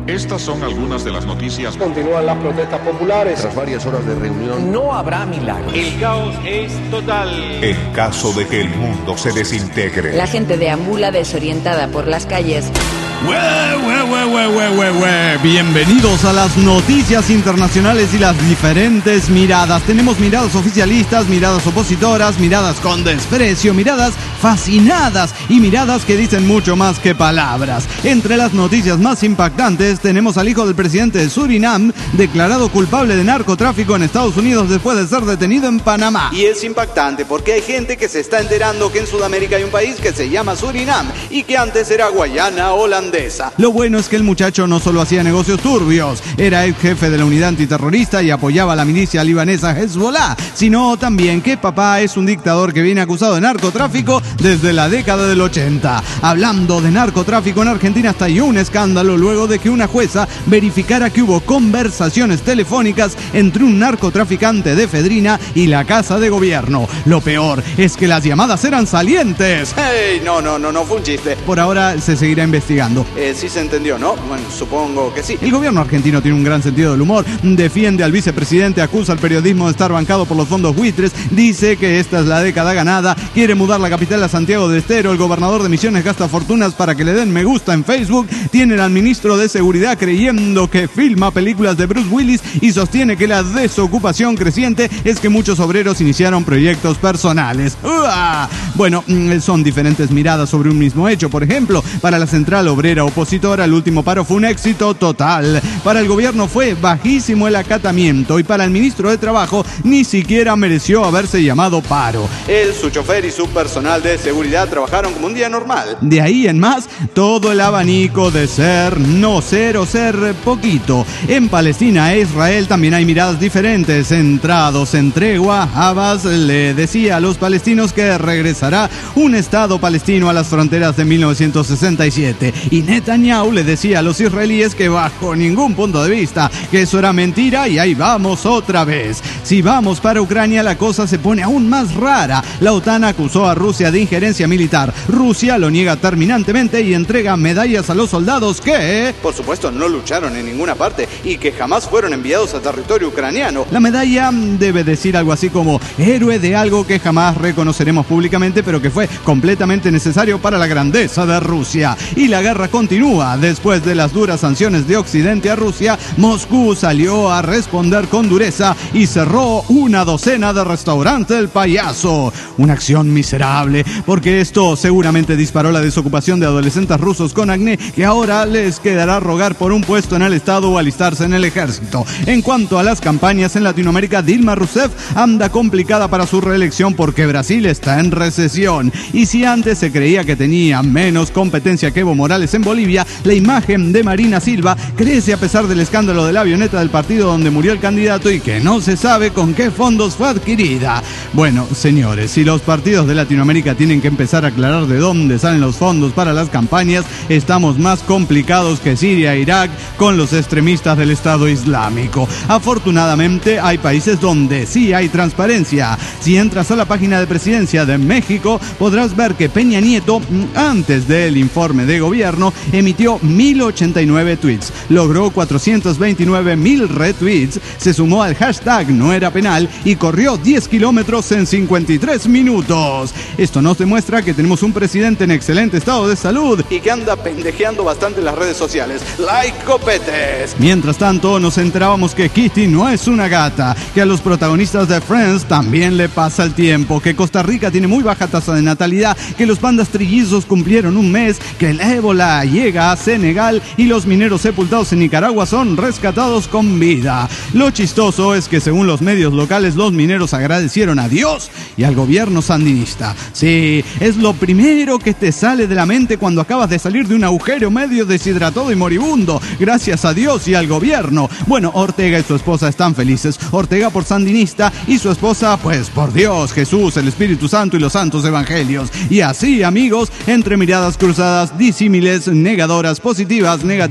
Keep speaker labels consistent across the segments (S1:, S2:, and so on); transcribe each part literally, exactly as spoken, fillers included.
S1: Estas son algunas de las noticias.
S2: Continúan las protestas populares.
S3: Tras varias horas de reunión,
S4: no habrá milagros.
S5: El caos es total.
S6: En caso de que el mundo se desintegre.
S7: La gente deambula desorientada por las calles.
S8: Ue, ue, ue, ue, ue, ue, ue. Bienvenidos a las noticias internacionales y las diferentes miradas. Tenemos miradas oficialistas, miradas opositoras, miradas con desprecio, miradas fascinadas y miradas que dicen mucho más que palabras. Entre las noticias más impactantes tenemos al hijo del presidente de Surinam declarado culpable de narcotráfico en Estados Unidos después de ser detenido en Panamá.
S9: Y es impactante porque hay gente que se está enterando que en Sudamérica hay un país que se llama Surinam y que antes era Guayana holandesa.
S8: Lo bueno es que el muchacho no solo hacía negocios turbios, era ex jefe de la unidad antiterrorista y apoyaba a la milicia libanesa Hezbollah, sino también que papá es un dictador que viene acusado de narcotráfico desde la década del ochenta. Hablando de narcotráfico, en Argentina estalló un escándalo luego de que una jueza verificara que hubo conversaciones telefónicas entre un narcotraficante de efedrina y la Casa de Gobierno. Lo peor es que las llamadas eran salientes.
S9: ¡Hey! No, no, no, no fue un chiste.
S8: Por ahora se seguirá investigando.
S9: Eh, sí se entendió, ¿no? Bueno, supongo que sí.
S8: El gobierno argentino tiene un gran sentido del humor, defiende al vicepresidente, acusa al periodismo de estar bancado por los fondos buitres, dice que esta es la década ganada, quiere mudar la capital a Santiago del Estero, el gobernador de Misiones gasta fortunas para que le den me gusta en Facebook, tienen al ministro de Seguridad creyendo que filma películas de Bruce Willis y sostiene que la desocupación creciente es que muchos obreros iniciaron proyectos personales. ¡Uah! Bueno, son diferentes miradas sobre un mismo hecho. Por ejemplo, para la central obrera opositora, el último paro fue un éxito total. Para el gobierno fue bajísimo el acatamiento y para el ministro de Trabajo ni siquiera mereció haberse llamado paro.
S9: Él, su chofer y su personal de seguridad trabajaron como un día normal.
S8: De ahí en más, todo el abanico de ser, no ser o ser poquito. En Palestina e Israel también hay miradas diferentes. Centrados en tregua, Abbas le decía a los palestinos que regresará un Estado palestino a las fronteras de mil novecientos sesenta y siete. Y Netanyahu le decía a los israelíes que bajo ningún punto de vista, que eso era mentira y ahí vamos otra vez. Si vamos para Ucrania, la cosa se pone aún más rara. La OTAN acusó a Rusia de injerencia militar. Rusia lo niega terminantemente y entrega medallas a los soldados que,
S9: por supuesto, no lucharon en ninguna parte y que jamás fueron enviados a territorio ucraniano.
S8: La medalla debe decir algo así como héroe de algo que jamás reconoceremos públicamente, pero que fue completamente necesario para la grandeza de Rusia. Y la guerra continúa. Después de las duras sanciones de Occidente a Rusia, Moscú salió a responder con dureza y cerró una docena de restaurantes del payaso. Una acción miserable, porque esto seguramente disparó la desocupación de adolescentes rusos con acné, que ahora les quedará rogar por un puesto en el Estado o alistarse en el ejército. En cuanto a las campañas en Latinoamérica, Dilma Rousseff anda complicada para su reelección porque Brasil está en recesión. Y si antes se creía que tenía menos competencia que Evo Morales en Bolivia, la imagen de Marina Silva crece a pesar del escándalo de la avioneta del partido donde murió el candidato y que no se sabe con qué fondos fue adquirida. Bueno, señores, si los partidos de Latinoamérica tienen que empezar a aclarar de dónde salen los fondos para las campañas, estamos más complicados que Siria e Irak con los extremistas del Estado Islámico. Afortunadamente, hay países donde sí hay transparencia. Si entras a la página de presidencia de México, podrás ver que Peña Nieto, antes del informe de gobierno, emitió mil ochenta y nueve tweets, logró cuatrocientos veintinueve mil retweets, se sumó al hashtag no era penal y corrió diez kilómetros en cincuenta y tres minutos. Esto nos demuestra que tenemos un presidente en excelente estado de salud
S9: y que anda pendejeando bastante en las redes sociales. ¡Like copetes!
S8: Mientras tanto, nos enterábamos que Kitty no es una gata, que a los protagonistas de Friends también le pasa el tiempo, que Costa Rica tiene muy baja tasa de natalidad, que los pandas trillizos cumplieron un mes, que el ébola llega a Senegal y los mineros sepultados en Nicaragua son rescatados con vida. Lo chistoso es que según los medios locales, los mineros agradecieron a Dios y al gobierno sandinista. Sí, es lo primero que te sale de la mente cuando acabas de salir de un agujero medio deshidratado y moribundo. Gracias a Dios y al gobierno. Bueno, Ortega y su esposa están felices. Ortega por sandinista y su esposa, pues por Dios, Jesús, el Espíritu Santo y los santos evangelios. Y así, amigos, entre miradas cruzadas, disímiles, negadoras, positivas, negativas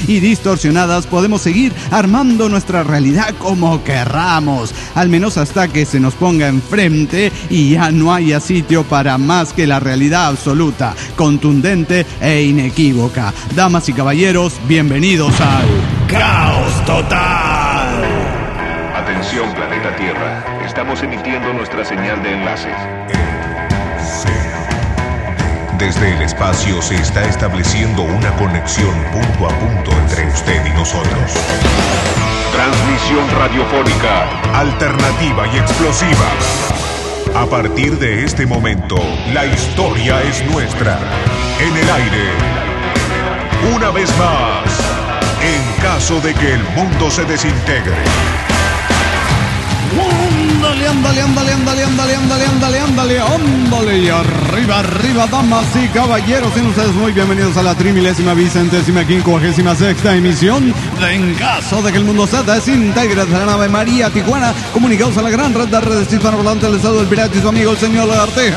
S8: y distorsionadas, podemos seguir armando nuestra realidad como querramos, al menos hasta que se nos ponga enfrente y ya no haya sitio para más que la realidad absoluta, contundente e inequívoca. Damas y caballeros, bienvenidos al Caos Total.
S1: Atención, planeta Tierra. Estamos emitiendo nuestra señal de enlaces.
S6: Desde el espacio se está estableciendo una conexión punto a punto entre usted y nosotros.
S1: Transmisión radiofónica
S6: Alternativa y explosiva. A partir de este momento, la historia es nuestra. En el aire. Una vez más, en caso de que el mundo se desintegre.
S8: Ándale, ándale, ándale, ándale, ándale, ándale, ándale, ándale, ándale, y arriba, arriba, damas y caballeros, sean ustedes muy bienvenidos a la trimilésima, vicentésima, quincuagésima sexta emisión de En Caso de que el Mundo se Desintegre, de la nave María Tijuana, comunicados a la gran red de redes hispanohablantes del estado del pirata y su amigo el señor Lagarteja.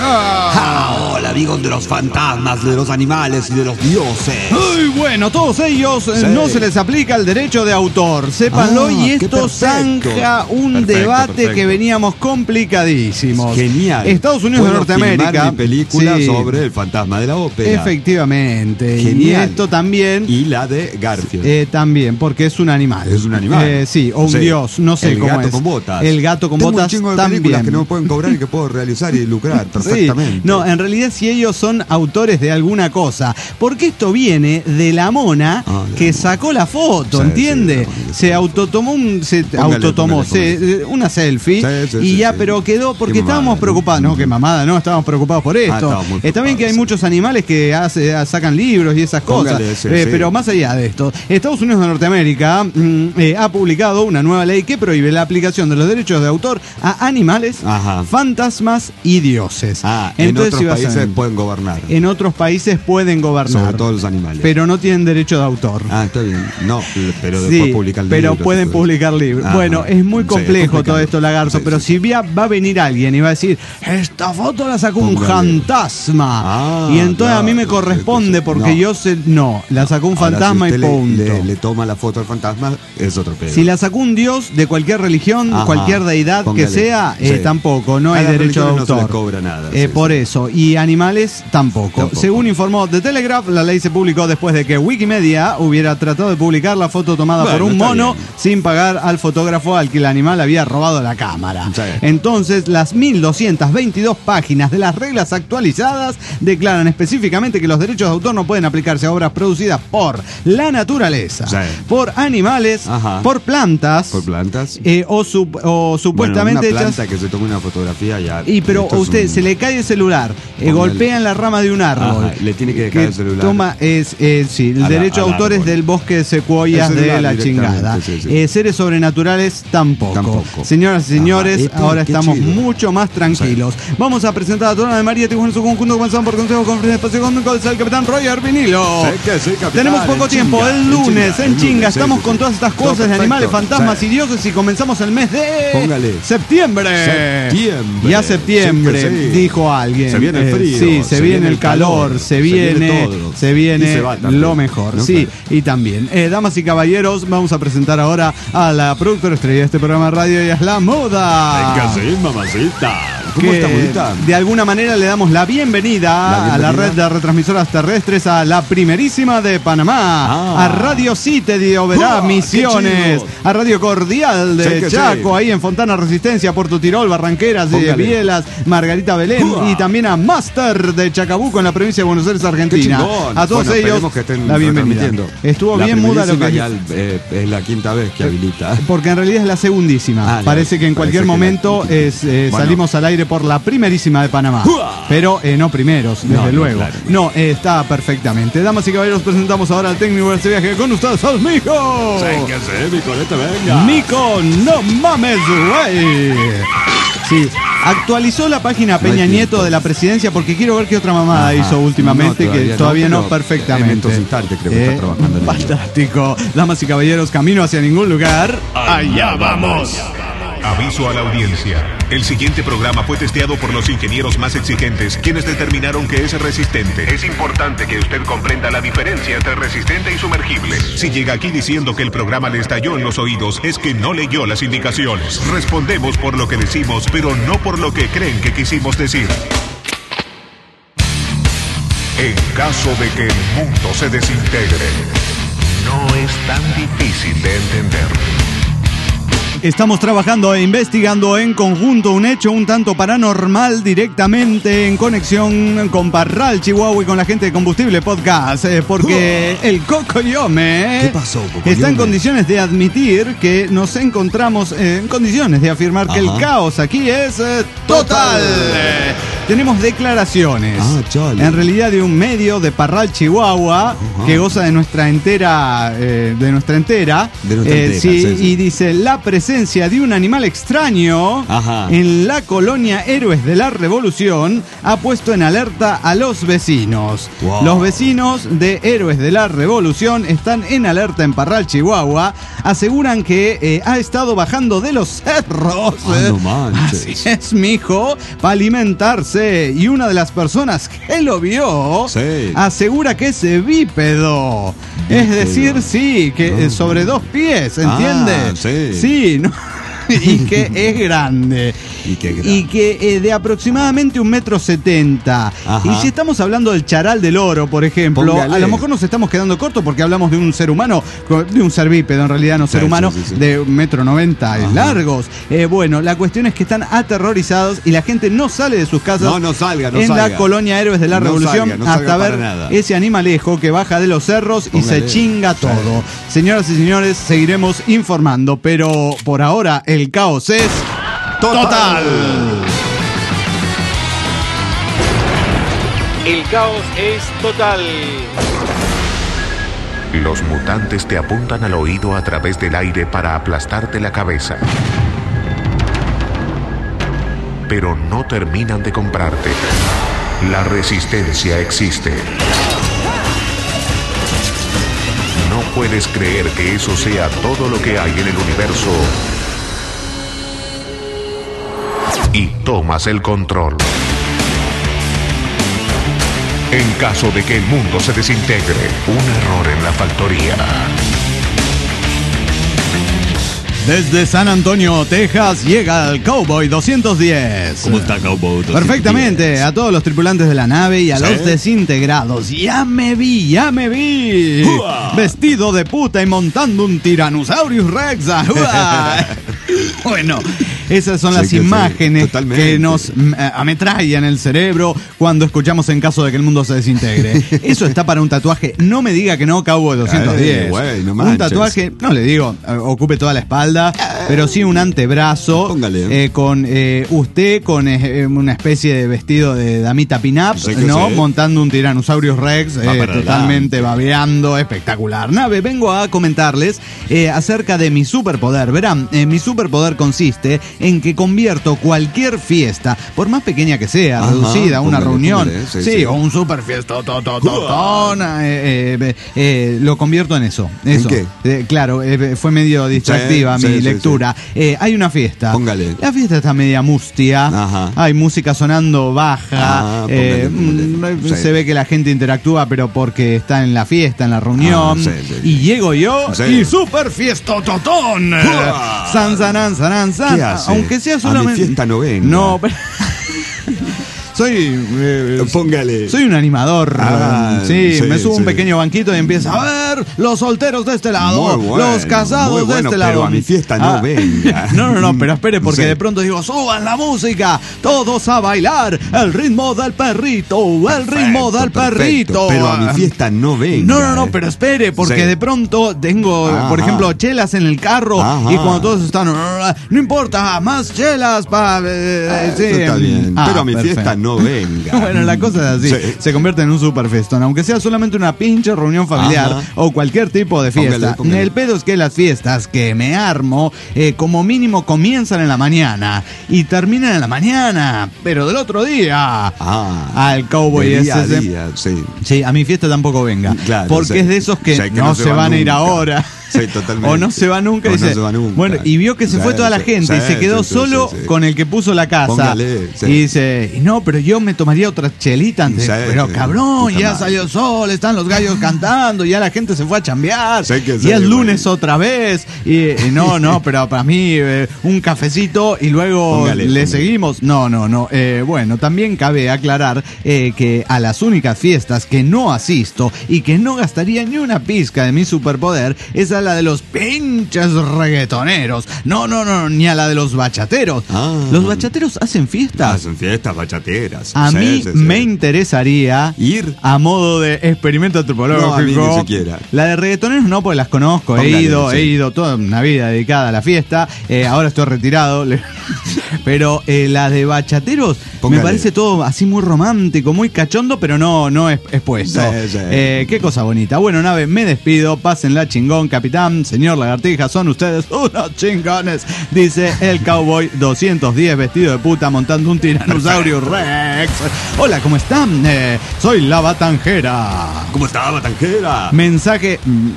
S3: Ah, hola, amigos de los fantasmas, de los animales y de los dioses.
S8: Muy bueno, todos ellos sí. No se les aplica el derecho de autor, sépanlo, ah, y esto zanja un perfecto, debate perfecto. que veníamos complicadísimos.
S3: Genial.
S8: Estados Unidos de Norteamérica.
S3: Mi película sí. sobre el fantasma de la ópera. Efectivamente.
S8: Genial. Y esto también.
S3: Y la de Garfield.
S8: Eh, también, porque es un animal.
S3: Es un animal.
S8: Eh, sí, o un sí. dios, no sé
S3: el
S8: cómo es.
S3: El gato con botas.
S8: El gato con
S3: Tengo
S8: botas
S3: un chingo de
S8: también.
S3: películas que no me pueden cobrar y que puedo realizar y lucrar perfectamente.
S8: Sí. No, en realidad si ellos son autores de alguna cosa, porque esto viene de la mona ah, que sacó la foto, sí, ¿entiende? Sí, sí, se autotomó un se póngale, autotomó póngale, póngale. Se, una selfie sí, sí, y sí, ya sí. pero quedó porque estábamos preocupados, no, que mamada, no, estábamos preocupados por esto. Ah, está bien que hay muchos animales que hace, sacan libros y esas cosas, póngale, sí, eh, sí. pero más allá de esto, Estados Unidos de Norteamérica mm, eh, ha publicado una nueva ley que prohíbe la aplicación de los derechos de autor a animales, Ajá. fantasmas y dioses.
S3: Ah, Entonces, en otros si países pueden gobernar.
S8: En otros países pueden gobernar.
S3: Sobre todos los animales.
S8: Pero no tienen derecho de autor.
S3: Ah, está bien. No, pero después
S8: sí,
S3: publican
S8: pero
S3: libros.
S8: pueden publicar libros. Ajá. Bueno, es muy complejo sí, todo esto, Lagarto, sí, pero sí. si va, va a venir alguien y va a decir, esta foto la sacó un fantasma. Ah, y entonces claro, a mí me corresponde porque no. yo sé, no, la sacó un Ahora, fantasma si y punto.
S3: Le, le, le toma la foto al fantasma, es otro pedo.
S8: Si la sacó un dios de cualquier religión, Ajá, cualquier deidad póngale. que sea, eh, sí. tampoco, no hay derecho de autor.
S3: No se cobra nada.
S8: Eh,
S3: sí,
S8: por
S3: sí.
S8: eso. Y animales tampoco. tampoco. Según informó The Telegraph, la ley se publicó después de que Wikimedia hubiera tratado de publicar la foto tomada bueno, por un mono bien. sin pagar al fotógrafo al que el animal había robado la cámara. Sí. Entonces, las mil doscientas veintidós páginas de las reglas actualizadas declaran específicamente que los derechos de autor no pueden aplicarse a obras producidas por la naturaleza, sí. por animales, Ajá. por plantas,
S3: por plantas
S8: eh, o, su, o supuestamente
S3: bueno, una planta
S8: hechas...
S3: que se tome una fotografía ya.
S8: Y pero usted un... se le cae el celular, eh, golpea en la rama de un árbol.
S3: Ajá, le tiene que dejar
S8: que
S3: el celular.
S8: Toma es, es sí, el a derecho la, de autor es del bosque de secuoyas de la chingada. Sí, sí. Eh, seres sobrenaturales tampoco. tampoco. Señoras y señores, Ajá, ahora estamos chido. mucho más tranquilos. Sí. Vamos a presentar a toda la de María Tijuana en su conjunto, comenzando por Consejo Conferencia Espacio Económico del Capitán Roger Vinilo.
S3: Sí, que sí, capitán,
S8: Tenemos poco tiempo, chinga, el lunes, en chinga, en chinga.
S3: Sí,
S8: estamos
S3: sí,
S8: con
S3: sí.
S8: todas estas cosas de animales, fantasmas sí. y dioses y comenzamos el mes de
S3: Póngale.
S8: septiembre.
S3: Septiembre.
S8: Ya septiembre, sí, sí. dijo alguien.
S3: Se viene el frío.
S8: Eh, sí, se, se viene el calor, calor se viene, se viene, se viene se lo mejor. ¿No? Sí, y también. Eh, damas y caballeros, vamos a presentar ahora a la productora estrella de este programa de radio, y es la moda.
S3: Venga, sí, mamacita. ¿Cómo está, bonita?
S8: De alguna manera le damos la bienvenida, la bienvenida a la red de retransmisoras terrestres, a la primerísima de Panamá, ah. a Radio Cite de Oberá, oh, Misiones, a Radio Cordial de sí, Chaco, sí. ahí en Fontana Resistencia, Puerto Tirol, Barranqueras, de Bielas, Margarita Belén, uh. y también a Master de Chacabuco en la provincia de Buenos Aires, Argentina. A todos bueno, ellos,
S3: que
S8: la bienvenida. Estuvo
S3: la
S8: bien muda lo que
S3: ya, eh, es la quinta vez que habilita.
S8: Porque en realidad es la segundísima. Ah, Parece que en cualquier momento la... es, eh, bueno. salimos al aire por la primerísima de Panamá. ¡Uah! Pero eh, no primeros, desde no, luego. No, claro. no eh, está perfectamente. Damas y caballeros, presentamos ahora al técnico de este viaje con ustedes, al Mico.
S3: Séquese, Micolete, venga.
S8: Mico, no mames, güey. Sí, actualizó la página Peña Nieto de la presidencia porque quiero ver qué otra mamada Ajá. hizo últimamente, no, todavía que todavía no, no perfectamente.
S3: Instante, creo que
S8: eh,
S3: está trabajando en
S8: fantástico. Damas y caballeros, camino hacia ningún lugar.
S3: Allá vamos.
S6: Aviso a la audiencia. El siguiente programa fue testeado por los ingenieros más exigentes, quienes determinaron que es resistente.
S1: Es importante que usted comprenda la diferencia entre resistente y sumergible.
S6: Si llega aquí diciendo que el programa le estalló en los oídos, es que no leyó las indicaciones. Respondemos por lo que decimos, pero no por lo que creen que quisimos decir. En caso de que el mundo se desintegre, no es tan difícil de entender.
S8: Estamos trabajando e investigando en conjunto un hecho un tanto paranormal directamente en conexión con Parral, Chihuahua y con la gente de Combustible Podcast, eh, porque oh. el Cocoyome
S3: ¿Qué pasó, Cocoyome?
S8: está en condiciones de admitir que nos encontramos eh, en condiciones de afirmar Ajá. que el caos aquí es eh, total. total. Eh, tenemos declaraciones,
S3: ah,
S8: en realidad de un medio de Parral, Chihuahua, Ajá. que goza de nuestra entera, eh, de nuestra entera,
S3: de nuestra
S8: eh,
S3: entera
S8: sí,
S3: sí, sí.
S8: y dice la presencia de un animal extraño
S3: Ajá.
S8: en la colonia Héroes de la Revolución ha puesto en alerta a los vecinos.
S3: Wow.
S8: Los vecinos de Héroes de la Revolución están en alerta en Parral, Chihuahua. Aseguran que eh, ha estado bajando de los cerros.
S3: Ah, no manches.
S8: Así es, mijo, para alimentarse. Y una de las personas que lo vio
S3: sí.
S8: asegura que es bípedo. Es decir, sí, que no. sobre dos pies, ¿entiendes?
S3: Ah, sí.
S8: Sí, ¿no? Y que es grande.
S3: Y que, grande.
S8: Y que eh, de aproximadamente un metro setenta.
S3: Ajá.
S8: Y si estamos hablando del charal del oro, por ejemplo,
S3: Póngale.
S8: a lo mejor nos estamos quedando cortos porque hablamos de un ser humano, de un ser bípedo en realidad, no ser
S3: sí,
S8: humano,
S3: sí, sí, sí.
S8: de un metro noventa
S3: Ajá.
S8: largos. Eh, bueno, la cuestión es que están aterrorizados y la gente no sale de sus casas.
S3: No, no salga, no
S8: en
S3: salga.
S8: la colonia Héroes de la
S3: No
S8: Revolución
S3: salga, no salga
S8: hasta
S3: para
S8: ver
S3: nada.
S8: ese animalejo que baja de los cerros
S3: Póngale.
S8: y se chinga todo. Sí. Señoras y señores, seguiremos informando, pero por ahora el caos es total. total.
S5: El caos es total.
S6: Los mutantes te apuntan al oído a través del aire para aplastarte la cabeza. Pero no terminan de comprarte. La resistencia existe. No puedes creer que eso sea todo lo que hay en el universo. Y tomas el control. En caso de que el mundo se desintegre, un error en la factoría.
S8: Desde San Antonio, Texas, llega el Cowboy doscientos diez.
S3: ¿Cómo está, Cowboy doscientos diez?
S8: Perfectamente, a todos los tripulantes de la nave y a
S3: ¿Sí?
S8: los desintegrados. Ya me vi, ya me vi. ¡Uah! Vestido de puta y montando un Tyrannosaurus Rex. Bueno, esas son
S3: Sí,
S8: las
S3: que
S8: imágenes
S3: sí,
S8: que nos eh, ametrallan el cerebro cuando escuchamos En caso de que el mundo se desintegre. Eso está para un tatuaje. No me diga que no, Cowboy doscientos diez.
S3: Ay, güey, no
S8: un
S3: manches.
S8: tatuaje, no le digo, eh, ocupe toda la espalda, pero sí un antebrazo.
S3: Póngale.
S8: Eh, con eh, usted con eh, una especie de vestido de damita pin-up,
S3: Sí que
S8: ¿no?
S3: sí.
S8: Montando un Tyrannosaurus Rex,
S3: Va
S8: eh,
S3: para
S8: totalmente
S3: adelante.
S8: babeando, espectacular. Nave, vengo a comentarles eh, acerca de mi superpoder. Verán, eh, mi superpoder consiste en que convierto cualquier fiesta, por más pequeña que sea,
S3: Ajá,
S8: reducida, una
S3: póngale,
S8: reunión,
S3: póngale, sí,
S8: sí,
S3: sí.
S8: o un super fiesta, to, to, to, ton, eh, eh, eh, lo convierto en eso. eso.
S3: qué?
S8: Eh, claro, eh, fue medio distractiva
S3: Sí,
S8: mi
S3: sí, sí,
S8: lectura. Eh, hay una fiesta.
S3: Póngale.
S8: La fiesta está media mustia.
S3: Ajá.
S8: Hay música sonando baja.
S3: Ah,
S8: eh,
S3: póngale, póngale.
S8: mm,
S3: Sí.
S8: Se ve que la gente interactúa, pero porque está en la fiesta, en la reunión.
S3: Ah, sí, sí, sí.
S8: Y llego yo
S3: Sí.
S8: y super fiestototón.
S3: ¡Uah!
S8: San, san, san, san.
S3: ¿Qué hace?
S8: Aunque sea
S3: A mi
S8: solamente.
S3: fiesta no venga.
S8: No, pero. Soy. eh,
S3: Póngale.
S8: Soy un animador.
S3: Ah,
S8: sí,
S3: sí,
S8: me subo a un
S3: sí.
S8: pequeño banquito y empiezo a ver los solteros de este lado,
S3: Muy bueno,
S8: los casados
S3: muy
S8: de
S3: bueno,
S8: este lado.
S3: pero a mi fiesta no venga.
S8: No, no, no, pero espere, porque
S3: Sí.
S8: de pronto digo, suban la música, todos a bailar, el ritmo del perrito, el ritmo del
S3: Perfecto,
S8: perrito.
S3: Pero a mi fiesta no venga.
S8: No, no, no,
S3: eh.
S8: pero espere, porque
S3: Sí.
S8: de pronto tengo,
S3: Ajá.
S8: por ejemplo, chelas en el carro.
S3: Ajá.
S8: Y cuando todos están, no importa, más chelas para.
S3: Eso está bien, pero a mi fiesta
S4: no venga.
S8: Bueno, la cosa es así, sí. Se convierte en un super festón, aunque sea solamente una pinche reunión familiar. Ajá. O cualquier tipo de fiesta. Póngale, póngale. El pedo es que las fiestas que me armo, eh, como mínimo comienzan en la mañana y terminan en la mañana, pero del otro día.
S4: Ah,
S8: al cowboy
S4: de día
S8: ese.
S4: A día, sí.
S8: Sí, a mi fiesta tampoco venga. Claro, porque sí. Es de esos que, sí, que no, no se, se van nunca. A ir ahora.
S4: Sí, totalmente.
S8: O no se va nunca.
S4: O
S8: Dice,
S4: no se va nunca.
S8: Bueno, y vio que se sí, fue toda la gente sí, y se quedó sí, solo sí, sí. con el que puso la casa.
S4: Póngale, sí.
S8: Y dice, no, pero yo me tomaría otra chelita antes. Sí, pero sí, cabrón, ya madre. Salió el sol, están los gallos cantando, ya la gente se fue a chambear. Sí, que sí, y es lunes bueno. Otra vez. Y, y no, no, pero para mí eh, un cafecito y luego póngale, le póngale. Seguimos. No, no, no. Eh, bueno, también cabe aclarar eh, que a las únicas fiestas que no asisto y que no gastaría ni una pizca de mi superpoder es a la de los pinches reggaetoneros. No, no, no, ni a la de los bachateros. Ah, ¿los bachateros hacen fiestas?
S4: Hacen fiestas bachateras.
S8: A
S4: sí,
S8: mí
S4: sí,
S8: me
S4: sí.
S8: interesaría ir a modo de experimento antropológico.
S4: No, a mí ni siquiera.
S8: La de reggaetoneros no, porque las conozco. Póngale, he ido, sí. he ido toda una vida dedicada a la fiesta. Eh, ahora estoy retirado. Pero eh, la de bachateros póngale. Me parece todo así muy romántico, muy cachondo, pero no, no es expuesto. Sí, sí. Eh, qué cosa bonita. Bueno, nave, me despido. Pásenla chingón, capitán, señor Lagartija, son ustedes unos chingones, dice el cowboy doscientos diez vestido de puta montando un tiranosaurio Rex. Hola, ¿cómo están? Eh, soy la Batanjera.
S4: ¿Cómo está, Batanjera?
S8: Mensaje...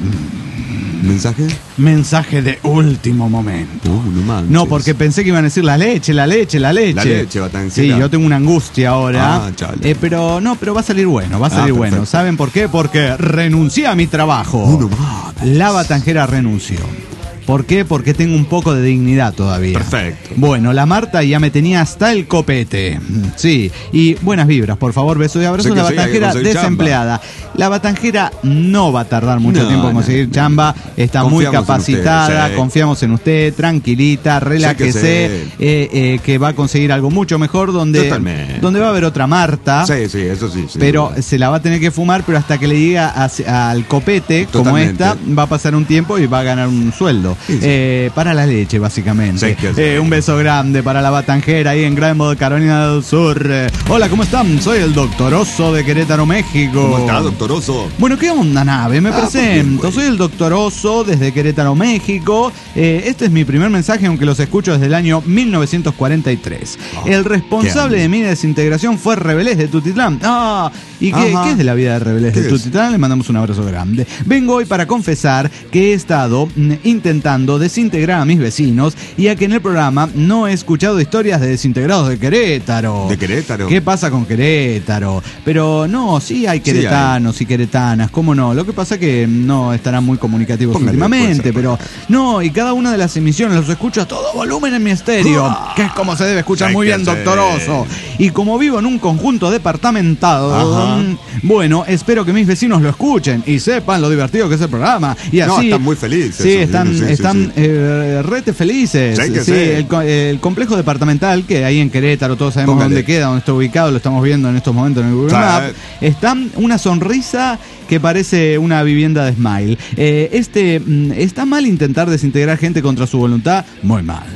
S4: ¿Mensaje?
S8: Mensaje de último momento.
S4: Uh, no manches.
S8: No, porque pensé que iban a decir la leche, la leche, la leche.
S4: La leche, Batanjera.
S8: Sí, yo tengo una angustia ahora.
S4: Ah, chale.
S8: Eh, pero no, pero va a salir bueno, va a salir ah, bueno. ¿Saben por qué? Porque renuncié a mi trabajo.
S4: Uh, no manches.
S8: La Batanjera renunció. ¿Por qué? Porque tengo un poco de dignidad todavía.
S4: Perfecto.
S8: Bueno, la Marta ya me tenía hasta el copete. Sí. Y buenas vibras, por favor, besos y abrazos. La Batanjera desempleada. Chamba. La Batanjera no va a tardar mucho no, tiempo en conseguir no, chamba. Está confiamos muy capacitada. En usted, sí. Confiamos en usted. Tranquilita, relájese. Eh, eh, que va a conseguir algo mucho mejor donde, donde va a haber otra Marta.
S4: Sí, sí, eso sí. sí
S8: pero
S4: sí.
S8: se la va a tener que fumar, pero hasta que le diga a, al copete, totalmente. Como esta, va a pasar un tiempo y va a ganar un sueldo. Sí, sí. Eh, para la leche, básicamente. Sí, eh, un beso grande para la Batanjera ahí en Greenwood, Carolina del Sur. Eh, hola, ¿cómo están? Soy el Doctor Oso de Querétaro, México.
S4: ¿Cómo está, Doctor Oso?
S8: Bueno, ¿qué onda, nave? Me ah, presento. Bien, soy el Doctor Oso desde Querétaro, México. Eh, este es mi primer mensaje, aunque los escucho desde el año mil novecientos cuarenta y tres. Oh, el responsable de mi desintegración fue Rebelés de Tutitlán. Ah, ¿y qué, qué es de la vida de Rebelés de Tutitlán? Le mandamos un abrazo grande. Vengo hoy para confesar que he estado mm, intentando desintegrar a mis vecinos y a que en el programa no he escuchado historias de desintegrados de Querétaro.
S4: ¿De Querétaro?
S8: ¿Qué pasa con Querétaro? Pero no, sí hay queretanos sí hay. y queretanas, ¿cómo no? Lo que pasa es que no estarán muy comunicativos Póngale, últimamente, ser, pero no, y cada una de las emisiones los escucho a todo volumen en mi estéreo, uh, que es como se debe escuchar muy bien, Doctor Oso. Y como vivo en un conjunto departamentado, Ajá. bueno, espero que mis vecinos lo escuchen y sepan lo divertido que es el programa. Y así,
S4: no, están muy felices.
S8: Sí, están, sí, están sí, sí. Eh, rete felices. Sí, sí, el, el complejo departamental que hay en Querétaro, todos sabemos Póngale. Dónde queda, dónde está ubicado, lo estamos viendo en estos momentos en el Google Maps. Está una sonrisa que parece una vivienda de Smile. Eh, este, ¿está mal intentar desintegrar gente contra su voluntad? Muy mal.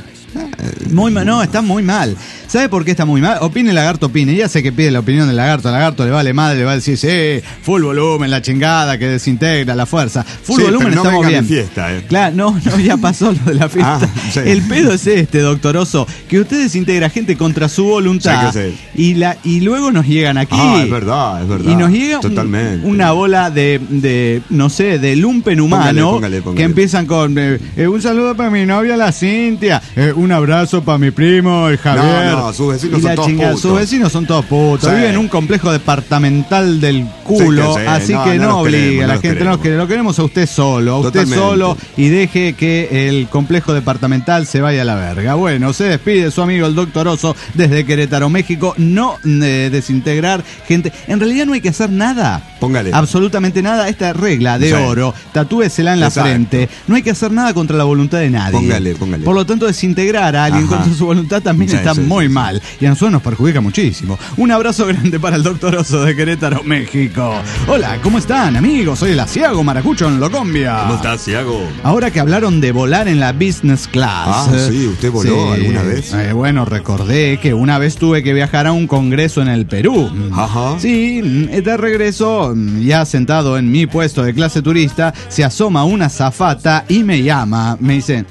S8: Muy mal, no, está muy mal. ¿Sabe por qué está muy mal? Opine Lagarto, opine. Ya sé que pide la opinión del Lagarto. Al Lagarto le vale madre, le va a decir, sí, full volumen, la chingada que desintegra la fuerza. Full sí, volumen, no estamos bien.
S4: Fiesta, eh.
S8: Claro, no, no, ya pasó lo de la fiesta. Ah, sí. El pedo es este, Doctor Oso, que usted desintegra gente contra su voluntad sí, y la y luego nos llegan aquí.
S4: Ah, es verdad, es verdad.
S8: Y nos llega Totalmente. Un, una bola de, de, no sé, de lumpen humano póngale, póngale, póngale. Que empiezan con eh, un saludo para mi novia, la Cintia, eh, un abrazo para mi primo, el Javier.
S4: No, no, sus vecinos son todos chingada,
S8: putos. Sus vecinos son todos putos. Sí. Viven en un complejo departamental del culo, sí, sí. así no, que no, no obliga a la gente. No, que lo queremos a usted solo, a usted Totalmente. Solo y deje que el complejo departamental se vaya a la verga. Bueno, se despide su amigo el Doctor Oso desde Querétaro, México. No eh, desintegrar gente. En realidad no hay que hacer nada.
S4: Póngale.
S8: Absolutamente nada. Esta regla de sí. oro, tatúesela en la Exacto. frente. No hay que hacer nada contra la voluntad de nadie.
S4: Póngale, póngale.
S8: Por lo tanto, desintegrar a alguien Ajá. contra su voluntad también sí, está sí, muy sí. mal. Y a nosotros nos perjudica muchísimo. Un abrazo grande para el doctor Oso de Querétaro, México. Hola, ¿cómo están, amigos? Soy el Asiago Maracucho en Locombia.
S4: ¿Cómo estás, Asiago?
S8: Ahora que hablaron de volar en la business class.
S4: Ah, sí, ¿usted voló
S8: sí.
S4: alguna vez?
S8: Eh, bueno, recordé que una vez tuve que viajar a un congreso en el Perú.
S4: Ajá.
S8: Sí, de regreso, ya sentado en mi puesto de clase turista, se asoma una azafata y me llama. Me dice...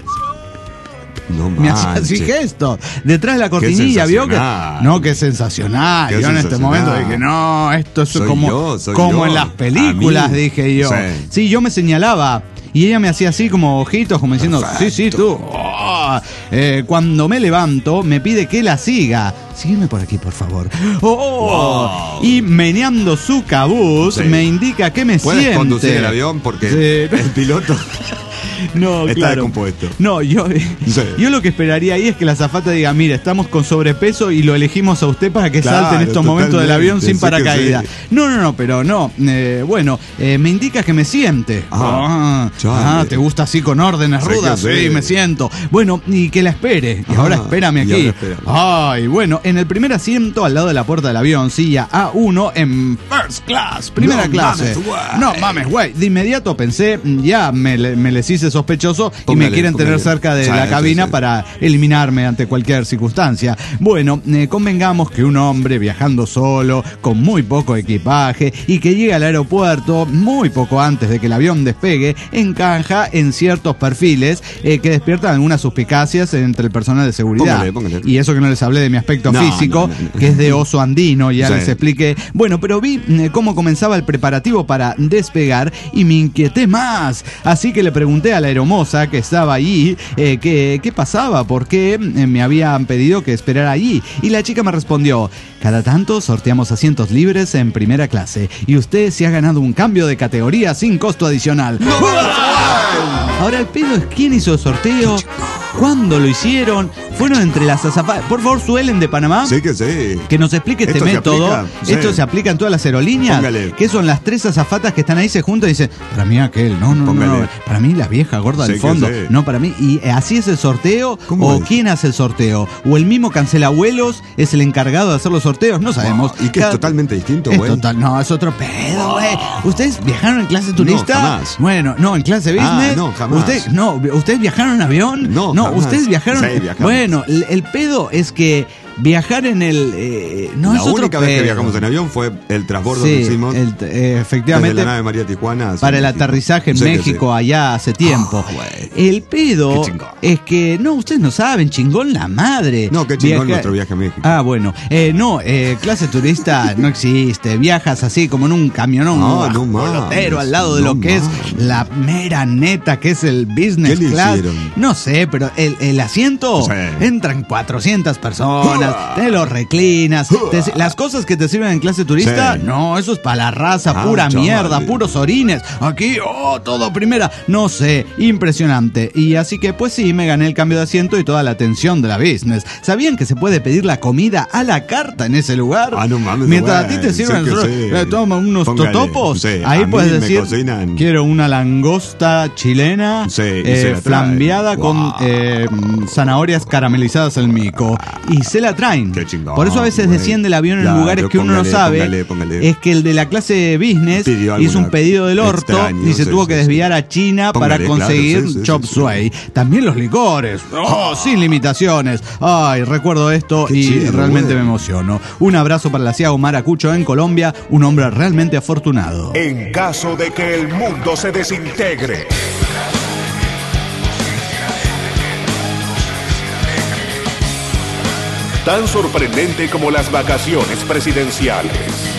S4: No
S8: me hacía así gestos. Detrás de la cortinilla, ¿vio? Que, no, qué sensacional.
S4: Qué
S8: yo en este momento dije, no, esto es
S4: soy
S8: como,
S4: yo, soy
S8: como
S4: yo.
S8: en las películas, dije yo.
S4: Sí.
S8: sí, yo me señalaba. Y ella me hacía así como ojitos, como diciendo, perfecto. sí, sí, tú. Oh. Eh, cuando me levanto, me pide que la siga. Sígueme por aquí, por favor. Oh. Wow. Y meneando su cabuz, sí. me indica que me
S4: ¿Puedes
S8: siente.
S4: conducir el avión? Porque sí. el piloto...
S8: No,
S4: está
S8: claro.
S4: descompuesto.
S8: No, yo,
S4: sí.
S8: yo lo que esperaría ahí es que la azafata diga, mire, estamos con sobrepeso y lo elegimos a usted para que
S4: claro,
S8: salte en estos momentos del avión sin paracaídas.
S4: Sí.
S8: No, no, no, pero no. Eh, bueno, eh, me indica que me siente. Ah, ah, ¿te gusta así con órdenes sí, rudas? Sí, sí, me siento. Bueno, y que la espere. Y ah, ahora espérame aquí. Espérame. Ay, bueno, en el primer asiento al lado de la puerta del avión, silla A uno en first class, primera no clase. Mames, no mames, güey. De inmediato pensé, ya me, me les hice sospechoso póngale, y me quieren póngale. tener cerca de sí, la cabina sí, sí. para eliminarme ante cualquier circunstancia. Bueno, eh, convengamos que un hombre viajando solo, con muy poco equipaje y que llega al aeropuerto muy poco antes de que el avión despegue, encaja en ciertos perfiles eh, que despiertan algunas suspicacias entre el personal de seguridad.
S4: Póngale, póngale.
S8: Y eso que no les hablé de mi aspecto no, físico, no, no, no. que es de oso andino, ya sí. les expliqué. Bueno, pero vi eh, cómo comenzaba el preparativo para despegar y me inquieté más. Así que le pregunté a la aeromoza que estaba allí eh, que, qué pasaba, por qué eh, me habían pedido que esperara allí. Y la chica me respondió, cada tanto sorteamos asientos libres en primera clase y usted se ha ganado un cambio de categoría sin costo adicional. ¡No! Ahora el pedo es quién hizo el sorteo, cuándo lo hicieron, fueron entre las azafatas. Por favor, Suelen de Panamá.
S4: Sí que sí.
S8: Que nos explique este
S4: ¿Esto
S8: método.
S4: Se aplica?
S8: Esto sí. se aplica en todas las aerolíneas.
S4: Póngale.
S8: Que son las tres azafatas que están ahí, se juntan y dicen, para mí aquel, no, no,
S4: Póngale.
S8: no, para mí la vieja gorda
S4: sí
S8: del fondo,
S4: sí.
S8: no para mí. Y así es el sorteo, o
S4: es?
S8: quién hace el sorteo, o el mismo cancelavuelos es el encargado de hacer los sorteos, no sabemos.
S4: Wow. Y que Cada... es totalmente distinto, güey.
S8: Total... No, es otro pedo, güey. Wow. ¿Ustedes viajaron en clase turista?
S4: No, jamás.
S8: Bueno, no, en clase business.
S4: Ah, no, jamás.
S8: ¿Ustedes, no, ¿ustedes viajaron en avión?
S4: No,
S8: no,
S4: jamás.
S8: ustedes viajaron.
S4: Sí, viajamos.
S8: Bueno, el, el pedo es que viajar en el... Eh, no
S4: la
S8: es otro
S4: única
S8: pedo.
S4: vez que viajamos en avión fue el transbordo
S8: sí,
S4: que hicimos
S8: el, eh, efectivamente,
S4: desde la nave María Tijuana
S8: para el
S4: México.
S8: aterrizaje en
S4: sí,
S8: México
S4: sí.
S8: allá hace tiempo.
S4: Oh,
S8: el pedo es que, no, ustedes no saben, chingón la madre.
S4: No, qué chingón
S8: Viaja...
S4: nuestro viaje a México.
S8: Ah, bueno, eh, no, eh, clase turista no existe, viajas así como en un camionón,
S4: no,
S8: un
S4: no
S8: bolotero
S4: mames,
S8: al lado de
S4: no
S8: lo que
S4: mames.
S8: es la mera neta, que es el business
S4: ¿Qué le
S8: class.
S4: hicieron?
S8: No sé, pero el, el asiento,
S4: sí.
S8: entran cuatrocientas personas, te lo reclinas, te, las cosas que te sirven en clase turista,
S4: sí.
S8: no, eso es para la raza,
S4: ah,
S8: pura
S4: chaval.
S8: mierda, puros orines. Aquí, oh, todo primera, no sé, impresionante. Y así que, pues sí, me gané el cambio de asiento y toda la atención de la business. ¿Sabían que se puede pedir la comida a la carta en ese lugar?
S4: Ah, no mames,
S8: Mientras
S4: güey.
S8: a ti te sirven,
S4: Sí,
S8: nosotros,
S4: sí.
S8: eh, toma unos
S4: Póngale.
S8: totopos.
S4: Sí,
S8: ahí
S4: a
S8: puedes
S4: mí me
S8: decir,
S4: cocinan.
S8: quiero una langosta chilena
S4: Sí, y
S8: eh,
S4: se la traen.
S8: flambeada
S4: Wow.
S8: con eh, zanahorias caramelizadas al mico. Y se la traen.
S4: Qué chingón,
S8: Por eso a veces
S4: güey.
S8: desciende el avión
S4: Claro,
S8: en lugares que uno no
S4: póngale,
S8: sabe.
S4: póngale, póngale.
S8: Es que el de la clase business
S4: Pidió
S8: hizo un
S4: alguna
S8: pedido del orto
S4: extraño,
S8: y se
S4: sí,
S8: tuvo
S4: sí,
S8: que
S4: sí.
S8: desviar a China
S4: Póngale,
S8: para conseguir
S4: claro, sí, sí,
S8: chop
S4: sí, sí.
S8: suey. También los licores. Oh, sin limitaciones. Ay, recuerdo esto
S4: Qué
S8: y
S4: chido,
S8: realmente
S4: güey.
S8: me emociono. Un abrazo para el Asiago Maracucho en Colombia, un hombre realmente afortunado.
S6: En caso de que el mundo se desintegre, tan sorprendente como las vacaciones presidenciales.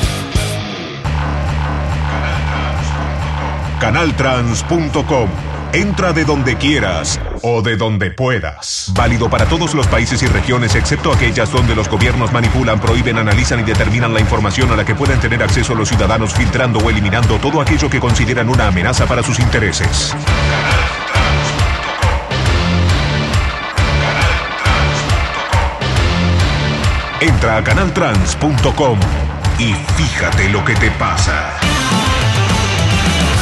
S6: Canaltrans punto com. Entra de donde quieras o de donde puedas. Válido para todos los países y regiones, excepto aquellas donde los gobiernos manipulan, prohíben, analizan y determinan la información a la que pueden tener acceso los ciudadanos, filtrando o eliminando todo aquello que consideran una amenaza para sus intereses. Entra a Canaltrans punto com y fíjate lo que te pasa.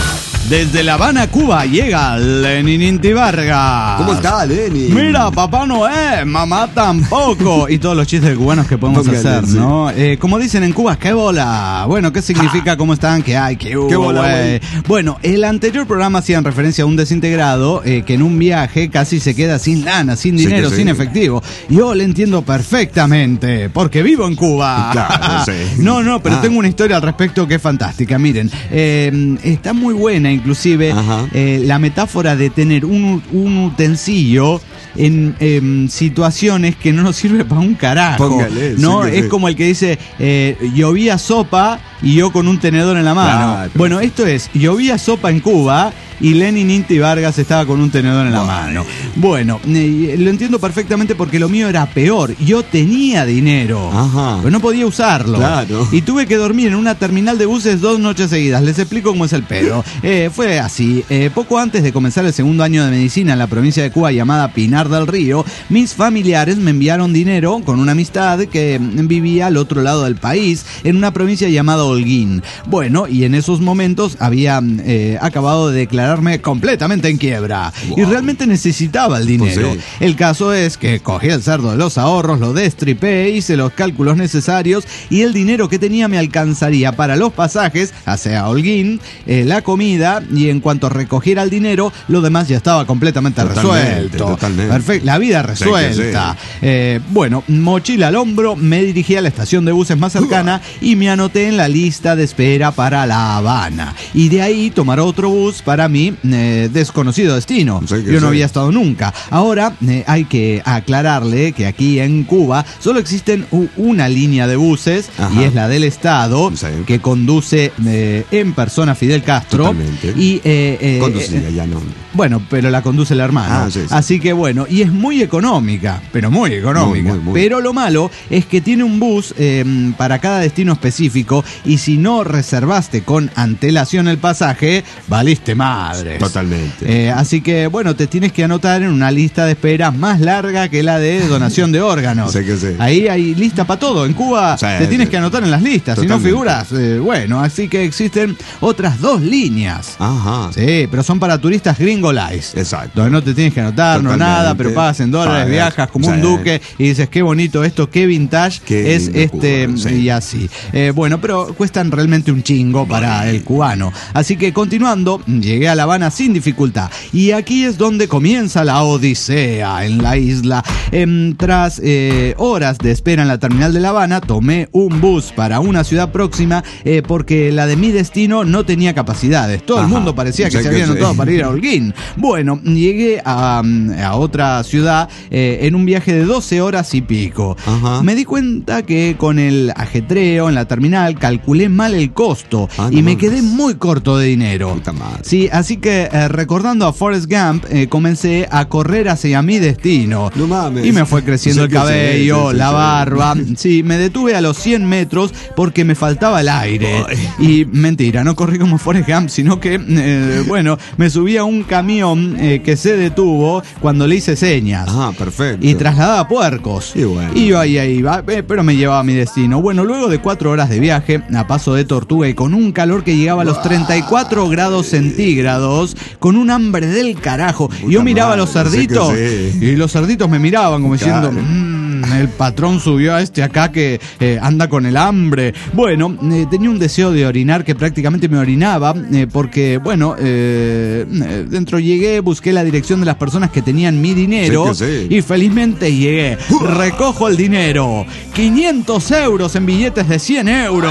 S8: Desde La Habana, Cuba, llega Lenin Inti Vargas.
S4: ¿Cómo está, Lenin?
S8: Mira, papá no es, mamá tampoco. Y todos los chistes cubanos que podemos
S4: Póngale,
S8: hacer,
S4: sí.
S8: ¿no? Eh, como dicen en Cuba, ¿qué bola? Bueno, ¿qué significa? ¿Cómo están? ¿Qué hay? ¿Qué hubo?
S4: ¿Qué bola,
S8: güey? Bueno, el anterior programa hacían referencia a un desintegrado eh, que en un viaje casi se queda sin lana, sin
S4: Sí,
S8: dinero,
S4: que sí.
S8: sin efectivo. Yo le entiendo perfectamente, porque vivo en Cuba.
S4: Claro, sí.
S8: No, no, pero
S4: Ah.
S8: tengo una historia al respecto que es fantástica. Miren, eh, está muy buena, inclusive, eh, la metáfora de tener un, un utensilio en eh, situaciones que no nos sirve para un carajo.
S4: Póngale,
S8: ¿no?
S4: sí que
S8: Es
S4: sí.
S8: como el que dice, eh, llovía sopa y yo con un tenedor en la mano.
S4: Claro.
S8: Bueno, esto es, llovía sopa en Cuba y Lenin Inti Vargas estaba con un tenedor en la mano. Bueno, eh, lo entiendo perfectamente porque lo mío era peor. Yo tenía dinero,
S4: Ajá.
S8: pero no podía usarlo.
S4: Claro.
S8: Y tuve que dormir en una terminal de buses dos noches seguidas. Les explico cómo es el pedo. Eh, fue así. Eh, poco antes de comenzar el segundo año de medicina en la provincia de Cuba llamada Pinar del Río, mis familiares me enviaron dinero con una amistad que vivía al otro lado del país, en una provincia llamada Holguín. Bueno, y en esos momentos había eh, acabado de declararme completamente en quiebra.
S4: Wow.
S8: Y realmente necesitaba el dinero.
S4: Pues sí.
S8: El caso es que cogí el cerdo de los ahorros, lo destripé, hice los cálculos necesarios y el dinero que tenía me alcanzaría para los pasajes hacia Holguín, eh, la comida, y en cuanto recogiera el dinero, lo demás ya estaba completamente
S4: Totalmente,
S8: resuelto.
S4: totalmente.
S8: Perfecto, la vida
S4: Sí, que
S8: resuelta.
S4: sí.
S8: Eh, bueno, mochila al hombro, me dirigí a la estación de buses más cercana y me anoté en la lista de espera para La Habana. Y de ahí tomar otro bus para mi eh, desconocido destino.
S4: Sí, que
S8: Yo no
S4: sí.
S8: había estado nunca. Ahora eh, hay que aclararle que aquí en Cuba solo existen u- una línea de buses,
S4: Ajá.
S8: y es la del Estado,
S4: Sí.
S8: que conduce eh, en persona Fidel Castro.
S4: Totalmente.
S8: Y eh, eh,
S4: Conducía,
S8: eh,
S4: ya no.
S8: bueno, pero la conduce el hermano.
S4: Ah, sí, sí.
S8: Así que bueno, y es muy económica, pero muy económica.
S4: Muy, muy, muy.
S8: Pero lo malo es que tiene un bus eh, para cada destino específico, y si no reservaste con antelación el pasaje, valiste madres.
S4: Totalmente.
S8: Eh, así que bueno, te tienes que anotar en una lista de espera más larga que la de donación de órganos.
S4: Sí que sí.
S8: Ahí hay lista para todo. En Cuba
S4: Sí,
S8: te tienes
S4: sí.
S8: que anotar en las listas, si no
S4: Totalmente.
S8: figuras. eh, bueno, así que existen otras dos líneas.
S4: Ajá.
S8: Sí, pero son para turistas gringo lice.
S4: Exacto.
S8: Donde no te tienes que anotar, no
S4: Totalmente.
S8: nada, pero pagas en dólares,
S4: Pagas.
S8: viajas como un
S4: Sí.
S8: duque y dices, qué bonito esto, qué vintage
S4: Qué
S8: es
S4: lindo
S8: este,
S4: Cuba, sí.
S8: y así. Eh, bueno, pero cuestan realmente un chingo para el cubano. Así que continuando, llegué a La Habana sin dificultad. Y aquí es donde comienza la odisea en la isla. Em, tras eh, horas de espera en la terminal de La Habana, tomé un bus para una ciudad próxima eh, porque la de mi destino no tenía capacidades. Todo el
S4: Ajá.
S8: mundo parecía que
S4: Sí
S8: se
S4: que
S8: había
S4: sí.
S8: anotado para ir a Holguín. Bueno, llegué a, a otra ciudad eh, en un viaje de doce horas y pico.
S4: Ajá.
S8: Me di cuenta que con el ajetreo en la terminal calculé mal el costo
S4: Ah,
S8: y
S4: no
S8: me
S4: mames.
S8: quedé muy corto de dinero.
S4: Puta madre.
S8: Sí, así que eh, recordando a Forrest Gump, eh, comencé a correr hacia mi destino.
S4: No mames.
S8: Y me fue creciendo
S4: Sí
S8: el
S4: que sí,
S8: cabello,
S4: sí, sí,
S8: la
S4: sí.
S8: barba. Sí, me detuve a los cien metros porque me faltaba el aire. Y mentira, no corrí como Forrest Gump, sino que, eh, bueno, me subí a un camión eh, que se detuvo cuando le hice señas.
S4: Ah, perfecto.
S8: Y trasladaba puercos.
S4: Y bueno.
S8: Y yo ahí, ahí iba, eh, pero me llevaba a mi destino. Bueno, luego de cuatro horas de viaje, a paso de tortuga y con un calor que llegaba a los treinta y cuatro grados centígrados, con un hambre del carajo. Y yo miraba a los
S4: madre, sí que
S8: cerditos
S4: sí.
S8: y los cerditos me miraban como diciendo,
S4: Claro.
S8: "Mm, el patrón subió a este acá que eh, anda con el hambre". Bueno, eh, tenía un deseo de orinar que prácticamente me orinaba, eh, porque, bueno, eh, eh, dentro llegué, busqué la dirección de las personas que tenían mi dinero
S4: Sí que sí.
S8: y felizmente llegué. Recojo el dinero, quinientos euros en billetes de cien euros.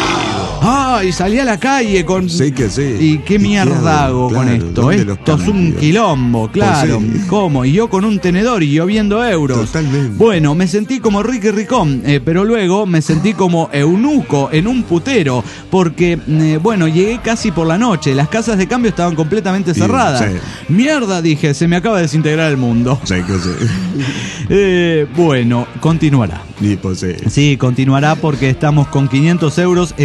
S8: Ah, y salí a la calle con...
S4: Sí que sí.
S8: ¿Y qué
S4: ¿Y
S8: mierda
S4: qué hago?
S8: hago con
S4: Claro,
S8: esto?
S4: ¿dónde los
S8: Esto es un
S4: cambio?
S8: quilombo, claro.
S4: Pues sí.
S8: ¿Cómo? Y yo con un tenedor y lloviendo euros.
S4: Totalmente.
S8: Bueno, me sentí como Ricky Ricón, eh, pero luego me sentí como eunuco en un putero, porque, eh, bueno, llegué casi por la noche, las casas de cambio estaban completamente
S4: Sí,
S8: cerradas.
S4: sí.
S8: Mierda, dije, se me acaba de desintegrar el mundo.
S4: Sí que sí.
S8: Eh, bueno, continuará.
S4: Y pues sí.
S8: Sí, continuará porque estamos con quinientos euros en la Cuba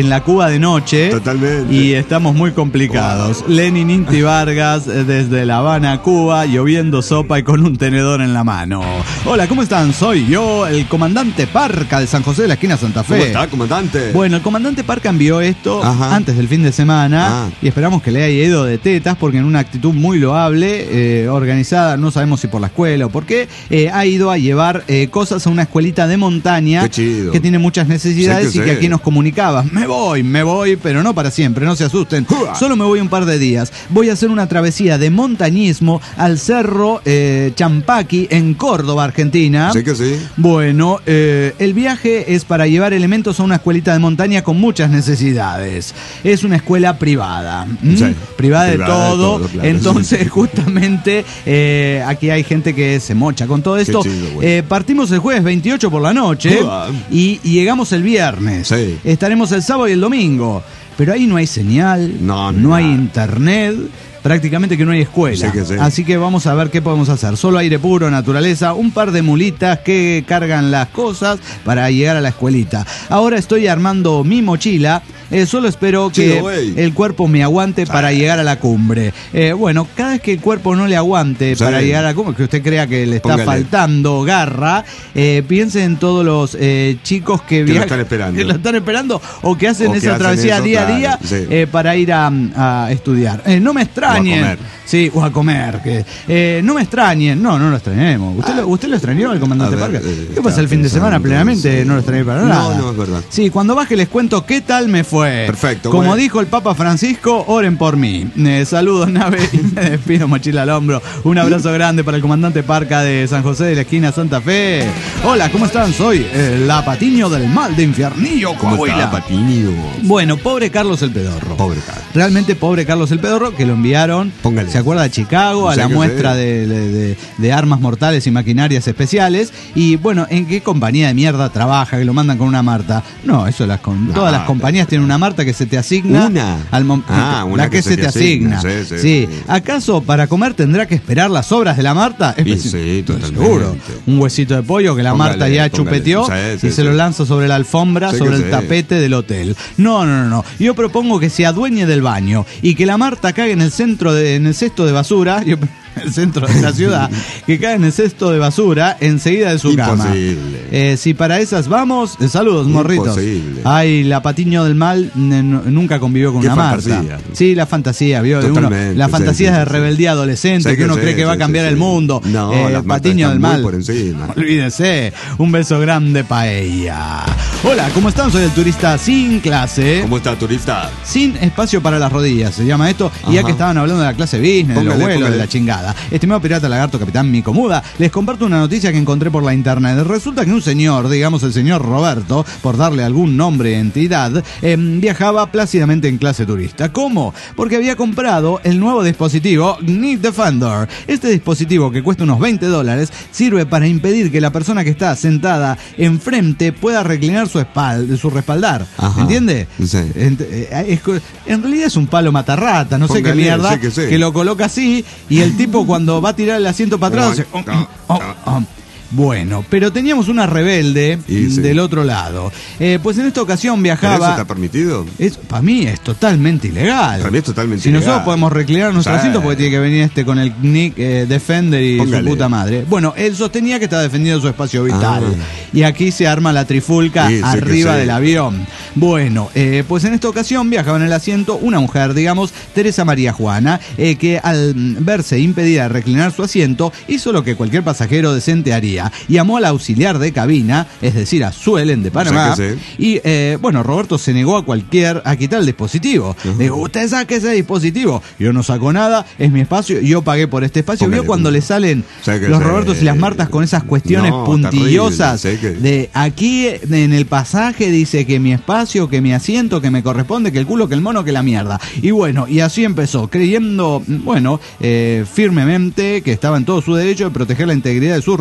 S8: Cuba de noche.
S4: Totalmente.
S8: Y estamos muy complicados. Wow. Lenin Inti Vargas desde La Habana, Cuba, lloviendo sopa y con un tenedor en la mano. Hola, ¿cómo están? Soy yo, el comandante Parca de San José de la esquina Santa Fe.
S4: ¿Cómo está, comandante?
S8: Bueno, el comandante Parca envió esto
S4: Ajá.
S8: antes del fin de semana
S4: Ah.
S8: y esperamos que le haya ido de tetas porque en una actitud muy loable, eh, organizada, no sabemos si por la escuela o por qué, eh, ha ido a llevar eh, cosas a una escuelita de montaña que tiene muchas necesidades
S4: sé que
S8: y que
S4: sé.
S8: aquí nos comunicaba. Me voy, me voy, pero no para siempre, no se asusten. ¡Uah! Solo me voy un par de días. Voy a hacer una travesía de montañismo al cerro eh, Champaqui en Córdoba, Argentina.
S4: Sí que sí.
S8: Bueno, eh, el viaje es para llevar elementos a una escuelita de montaña con muchas necesidades. Es una escuela privada. ¿m?
S4: Sí.
S8: Privada, de
S4: Privada
S8: todo.
S4: de todo, claro.
S8: Entonces, justamente, eh, aquí hay gente que se mocha con todo esto.
S4: chido, güey.
S8: eh, partimos el jueves veintiocho por la noche
S4: Uah.
S8: y, y llegamos el viernes.
S4: Sí.
S8: Estaremos el sábado y el domingo. Pero ahí no hay señal,
S4: No,
S8: no
S4: no.
S8: hay internet. Prácticamente que no hay escuela.
S4: Sí que sí.
S8: Así que vamos a ver qué podemos hacer. Solo aire puro, naturaleza, un par de mulitas que cargan las cosas para llegar a la escuelita. Ahora estoy armando mi mochila. Eh, solo espero que
S4: Chido, güey.
S8: el cuerpo me aguante para llegar a la cumbre. Eh, bueno, cada vez que el cuerpo no le aguante
S4: Sí.
S8: para llegar a la cumbre, que usted crea que le está
S4: Póngale.
S8: faltando garra, eh, piense en todos los eh, chicos que,
S4: Que lo
S8: viajan-
S4: están esperando.
S8: que lo están esperando o que hacen
S4: O que
S8: esa
S4: hacen
S8: travesía
S4: eso,
S8: día a
S4: claro,
S8: día
S4: sí.
S8: eh, para ir a, a estudiar. Eh, no me extrañen.
S4: comer.
S8: Sí, o a comer. Que, eh, no me extrañen. No, no lo extrañemos. ¿Usted, lo, ¿usted lo extrañó, el comandante
S4: A ver,
S8: Parca?
S4: eh,
S8: ¿Qué pasa el fin de
S4: estaba
S8: semana?
S4: pensando,
S8: Plenamente
S4: sí.
S8: no lo extrañé para
S4: No,
S8: nada.
S4: no, es verdad.
S8: Sí, cuando baje les cuento qué tal me fue.
S4: Perfecto,
S8: Como
S4: bueno.
S8: dijo el Papa Francisco, oren por mí. Eh, saludos, nave, y me despido, mochila al hombro. Un abrazo grande para el comandante Parca de San José de la esquina Santa Fe. Hola, ¿cómo están? Soy el Patiño del mal de Infiernillo,
S4: ¿Cómo
S8: Coahuila.
S4: está, Patiño?
S8: Bueno, pobre Carlos el Pedorro.
S4: Pobre Carlos.
S8: Realmente pobre Carlos el Pedorro, que lo enviaron,
S4: Póngale.
S8: ¿se acuerda? De Chicago, a
S4: Sí
S8: la
S4: que
S8: muestra
S4: sí.
S8: de, de- de- de armas mortales y maquinarias especiales. Y bueno, ¿en qué compañía de mierda trabaja que lo mandan con una Marta? No, eso las con,
S4: No,
S8: todas las compañías tienen una Marta que se te asigna.
S4: ¿Una?
S8: Al mom-
S4: Ah, una
S8: la que,
S4: que
S8: se te asigna.
S4: Sí, sí,
S8: Sí.
S4: sí.
S8: ¿Acaso para comer tendrá que esperar las obras de la Marta? Es
S4: Y
S8: preci-
S4: sí, totalmente.
S8: Seguro. Un huesito de pollo que la
S4: Póngale,
S8: Marta ya
S4: póngale.
S8: chupeteó
S4: Sí, sí,
S8: y se
S4: sí.
S8: lo lanza sobre la alfombra,
S4: Sí que
S8: sobre el
S4: sí.
S8: tapete del hotel. No, no, no, no. Yo propongo que se adueñe del baño y que la Marta cague en el centro de, en el cesto de basura. Yo, el centro de la ciudad, que cae en el cesto de basura enseguida de su cama.
S4: Imposible.
S8: Eh, si para esas vamos, eh, saludos, morritos.
S4: Imposible.
S8: Ay, la Patiño del mal n- n- nunca convivió con
S4: Qué
S8: una Marta.
S4: fantasía.
S8: Sí, la fantasía, vio, de uno,
S4: Totalmente,
S8: la
S4: sí,
S8: fantasía
S4: sí,
S8: de
S4: sí.
S8: rebeldía adolescente,
S4: Sí
S8: que uno
S4: sí,
S8: cree que va a
S4: sí,
S8: cambiar
S4: sí,
S8: el
S4: sí.
S8: mundo.
S4: No,
S8: Eh,
S4: las Martas
S8: Patiño del
S4: están muy
S8: mal.
S4: por encima.
S8: Olvídese, un beso grande pa' ella. Hola, ¿cómo están? Soy el turista sin clase.
S4: ¿Cómo está, turista?
S8: Sin espacio para las rodillas, se llama esto. Y ya
S4: Ajá.
S8: que estaban hablando de la clase business, de los
S4: Póngale,
S8: vuelos,
S4: póngale.
S8: de la chingada. Estimado pirata, lagarto, capitán Micomuda, les comparto una noticia que encontré por la internet. Resulta que un señor, digamos el señor Roberto, por darle algún nombre, entidad, eh, viajaba plácidamente en clase turista. ¿Cómo? Porque había comprado el nuevo dispositivo Nick Defender. Este dispositivo, que cuesta unos veinte dólares, sirve para impedir que la persona que está sentada enfrente pueda reclinar su espalda, su respaldar.
S4: Ajá.
S8: ¿Entiende?
S4: Sí.
S8: Ent- eh, es co- en realidad es un palo matarrata, no sé qué
S4: Póngale,
S8: mierda,
S4: sí que sí.
S8: que lo coloca así y el tipo cuando va a tirar el asiento para atrás hace, oh, oh, oh, oh. Bueno, pero teníamos una rebelde
S4: Y sí.
S8: del otro lado. Eh, pues en esta ocasión
S4: ¿Pero eso
S8: viajaba.
S4: está permitido?
S8: Es, para mí es totalmente ilegal.
S4: Para mí es totalmente
S8: si
S4: ilegal.
S8: nosotros podemos reclinar nuestro
S4: Sí.
S8: asiento porque tiene que venir este con el Nick eh, Defender y
S4: Póngale.
S8: su puta madre. Bueno, él sostenía que estaba defendiendo su espacio vital.
S4: Ah.
S8: Y aquí se arma la trifulca
S4: Sí, sí que
S8: arriba
S4: sí.
S8: del avión. Bueno, eh, pues en esta ocasión viajaba en el asiento una mujer, digamos, Teresa María Juana, eh, que al mm, verse impedida de reclinar su asiento, hizo lo que cualquier pasajero decente haría. Llamó al auxiliar de cabina, es decir, a Suelen de Panamá.
S4: Sí que sí.
S8: Y eh, bueno, Roberto se negó a cualquier a quitar el dispositivo.
S4: Ajá.
S8: Le dijo, usted saque ese dispositivo. Yo no saco nada, es mi espacio, yo pagué por este espacio.
S4: Póngale,
S8: ¿Vio cuando
S4: póngale.
S8: le salen
S4: Sí que
S8: los
S4: sí.
S8: Robertos y las Martas con esas cuestiones
S4: No,
S8: puntillosas?
S4: terrible, sí que-
S8: De aquí en el pasaje dice que mi espacio, que mi asiento, que me corresponde, que el culo, que el mono, que la mierda. Y bueno, y así empezó, creyendo, bueno, eh, firmemente que estaba en todo su derecho de proteger la integridad de sus rodillas.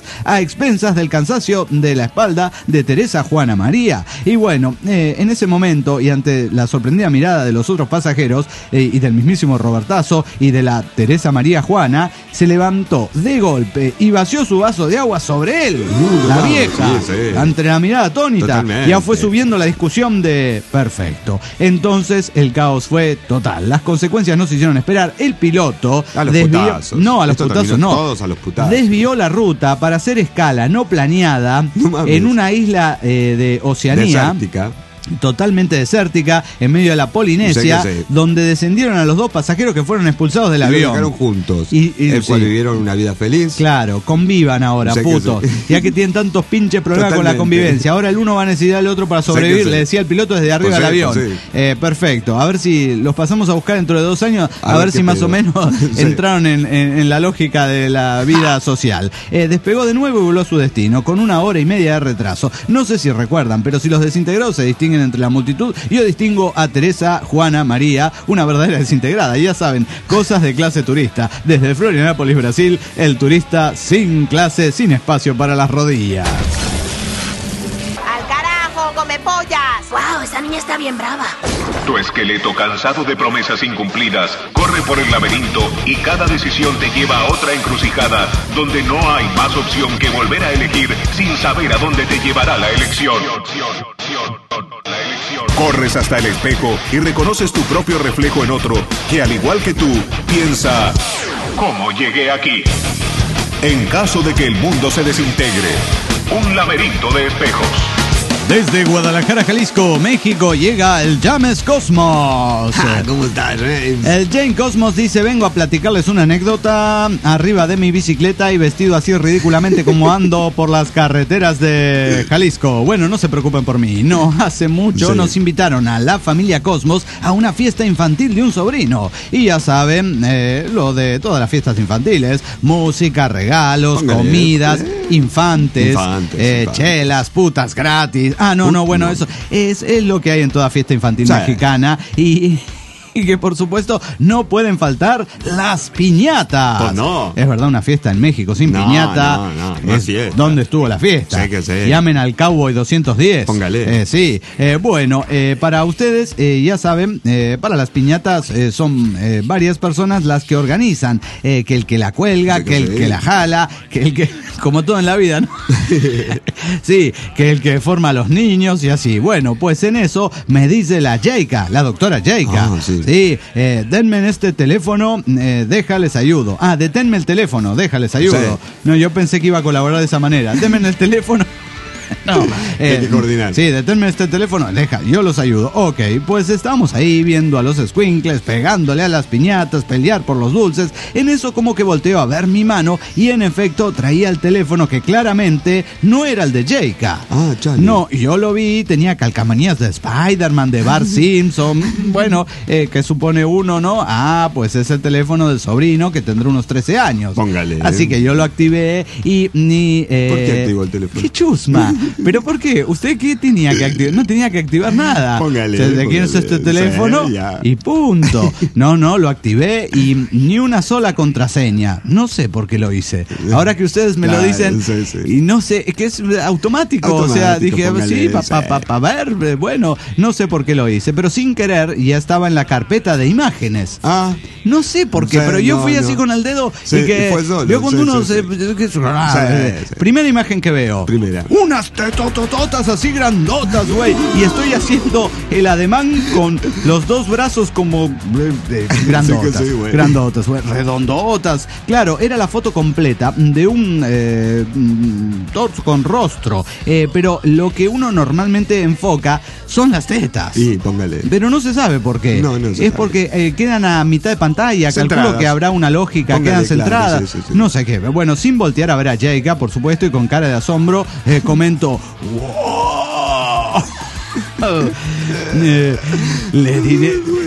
S8: a expensas del cansancio de la espalda de Teresa Juana María. Y bueno, eh, en ese momento y ante la sorprendida mirada de los otros pasajeros eh, y del mismísimo Robertazo y de la Teresa María Juana, se levantó de golpe y vació su vaso de agua sobre él, uh, la vieja, sí, sí. ante la mirada atónita. Totalmente. Ya fue subiendo la discusión de perfecto. Entonces el caos fue total. Las consecuencias no se hicieron esperar. El piloto
S4: a los
S8: desvió,
S4: putazos.
S8: no a los
S4: Esto
S8: putazos, no.
S4: Todos a los putazos.
S8: Desvió la ruta para hacer escala no planeada
S4: no
S8: en una isla eh, de Oceanía.
S4: Desértica.
S8: Totalmente desértica, en medio de la Polinesia,
S4: sí, sí.
S8: donde descendieron a los dos pasajeros que fueron expulsados del
S4: y
S8: avión.
S4: Lo dejaron juntos,
S8: y, y,
S4: el cual
S8: sí.
S4: vivieron una vida feliz.
S8: Claro, convivan ahora,
S4: sé
S8: putos.
S4: Que sí.
S8: Ya que tienen tantos pinches problemas
S4: Totalmente.
S8: con la convivencia. Ahora el uno va a necesitar al otro para sobrevivir.
S4: Sí.
S8: Le decía el piloto desde arriba
S4: Por
S8: del
S4: cierto,
S8: avión.
S4: sí.
S8: Eh, perfecto. A ver si los pasamos a buscar dentro de dos años. A,
S4: a
S8: ver,
S4: ver
S8: si más
S4: pedo.
S8: o menos
S4: sí.
S8: entraron en, en, en la lógica de la vida social. Eh, despegó de nuevo y voló a su destino, con una hora y media de retraso. No sé si recuerdan, pero si los desintegrados se distinguen entre la multitud, yo distingo a Teresa Juana María, una verdadera desintegrada. Y ya saben, cosas de clase turista. Desde Florianópolis, Brasil, el turista sin clase, sin espacio para las rodillas.
S10: ¡Al carajo, come pollas!
S11: ¡Wow! Esa niña está bien brava.
S1: Tu esqueleto, cansado de promesas incumplidas, corre por el laberinto y cada decisión te lleva a otra encrucijada donde no hay más opción que volver a elegir sin saber a dónde te llevará la elección.
S6: Corres hasta el espejo y reconoces tu propio reflejo en otro que, al igual que tú, piensa:
S1: ¿cómo llegué aquí?
S6: En caso de que el mundo se desintegre,
S1: un laberinto de espejos.
S8: Desde Guadalajara, Jalisco, México, llega el James Cosmos.
S4: Ah, ¿cómo estás, James?
S8: El James Cosmos dice: vengo a platicarles una anécdota arriba de mi bicicleta y vestido así ridículamente como ando por las carreteras de Jalisco. Bueno, no se preocupen por mí. No hace mucho sí. nos invitaron a la familia Cosmos a una fiesta infantil de un sobrino. Y ya saben, eh, lo de todas las fiestas infantiles: música, regalos, Póngale, comidas, eh. infantes, infantes, eh, infantes, chelas, putas gratis. Ah, no, no, bueno, eso es, es lo que hay en toda fiesta infantil sí. mexicana. Y... y que por supuesto no pueden faltar las piñatas.
S4: Pues no.
S8: Es verdad, una fiesta en México sin no, piñata.
S4: No, no, no es fiesta.
S8: ¿Dónde estuvo la fiesta?
S4: Sí que sí.
S8: Llamen al Cowboy doscientos diez.
S4: Póngale.
S8: Eh, sí. Eh, bueno, eh, para ustedes, eh, ya saben, eh, para las piñatas eh, son eh, varias personas las que organizan. Eh, que el que la cuelga, sí que, que el sí. que la jala, que el que... como todo en la vida, ¿no? Sí, que el que forma a los niños y así. Bueno, pues en eso me dice la Jaica, la doctora Jaica.
S4: Ah, sí.
S8: Sí, eh, denme en este teléfono, eh, déjales ayudo. Ah, deténme el teléfono, déjales ayudo. Sí. No, yo pensé que iba a colaborar de esa manera. Denme en el teléfono. No, eh,
S4: hay que coordinar.
S8: Sí, deténme este teléfono, deja, yo los ayudo. Ok, pues estamos ahí viendo a los squinkles pegándole a las piñatas, pelear por los dulces. En eso como que volteo a ver mi mano y en efecto traía el teléfono que claramente no era el de Jaica.
S4: Ah, chale.
S8: No, yo lo vi, tenía calcamanías de Spider-Man, de Bart Simpson. Bueno, eh, ¿qué supone uno, no? Ah, pues es el teléfono del sobrino que tendrá unos trece años.
S4: Póngale.
S8: Así que yo lo activé y ni... Eh,
S4: ¿Por qué activó el teléfono?
S8: ¡Qué chusma! ¿Pero por qué? ¿Usted qué tenía que activar? No tenía que activar nada.
S4: Póngale.
S8: O sea, ¿de quién es este teléfono?
S4: Sí,
S8: y punto. No, no, lo activé y ni una sola contraseña. No sé por qué lo hice. Ahora que ustedes me
S4: claro,
S8: lo dicen,
S4: sí, sí.
S8: y no sé, es que es automático.
S4: automático
S8: o sea, dije,
S4: póngale,
S8: sí, para pa, pa, pa ver, bueno, no sé por qué lo hice, pero sin querer ya estaba en la carpeta de imágenes.
S4: Ah.
S8: No sé por qué, sí, pero yo fui no, así no. con el dedo
S4: sí,
S8: y que
S4: fue solo,
S8: veo cuando
S4: sí,
S8: uno
S4: sí,
S8: se...
S4: sí.
S8: se ah,
S4: sí, sí.
S8: Primera imagen que veo.
S4: Primera.
S8: Unas tetotototas así grandotas, güey. Y estoy haciendo el ademán con los dos brazos como eh, eh, grandotas. Sí, sí, grandotas, güey. Redondotas. Claro, era la foto completa de un eh, torso con rostro. Eh, pero lo que uno normalmente enfoca son las tetas.
S4: Sí, póngale.
S8: Pero no se sabe por qué.
S4: No, no se
S8: es
S4: sabe.
S8: porque eh, quedan a mitad de pantalla.
S4: Centradas.
S8: Calculo que habrá una lógica.
S4: Póngale,
S8: quedan centradas.
S4: Claro, sí, sí, sí.
S8: No sé qué. Bueno, sin voltear a ver a Jaica, por supuesto, y con cara de asombro, eh, comento: ¡wow! eh, le diré,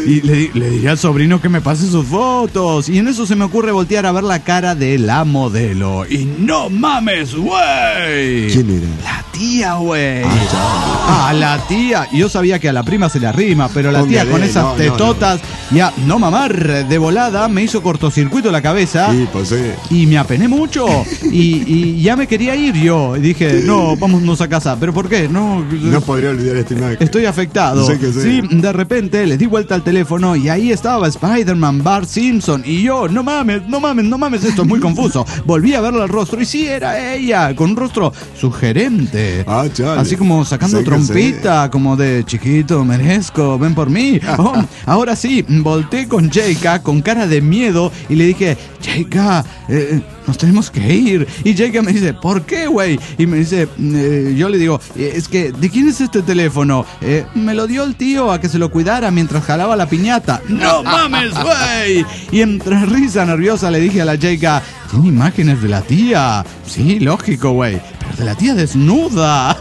S8: Y le, di- le diré al sobrino que me pase sus fotos. Y en eso se me ocurre voltear a ver la cara de la modelo. Y no mames, güey.
S4: ¿Quién era?
S8: La tía, güey. Ah, la tía. Yo sabía que a la prima se le arrima, pero la tía
S4: Póngale,
S8: con esas
S4: no, no,
S8: tetotas, ya, no mamar, de volada, me hizo cortocircuito la cabeza.
S4: Sí, pues sí.
S8: Y me apené mucho. Y, y ya me quería ir yo. Y dije, no, vámonos a casa. ¿Pero por qué? No,
S4: No podría olvidar esta imagen.
S8: estoy afectado.
S4: Sí que sí.
S8: Sí, de repente le di vuelta al teléfono y ahí estaba Spider-Man, Bart Simpson. Y yo, no mames, no mames, no mames, esto es muy confuso. Volví a verle el rostro y sí, era ella, con un rostro sugerente.
S4: Ah, chale.
S8: Así como sacando
S4: Sí que
S8: trompita, como de chiquito, merezco, ven por mí. Oh, ahora sí, volteé con Jaika con cara de miedo y le dije, Jaika, eh, nos tenemos que ir. Y Jaika me dice, ¿por qué, güey? Y me dice, eh, yo le digo, eh, es que, ¿de quién es este teléfono? Eh, me lo dio el tío a que se lo cuidara mientras jalaba la piñata. ¡No mames, güey! Y entre risa nerviosa le dije a la Jaika, tiene imágenes de la tía. Sí, lógico, güey. Pero de la tía desnuda.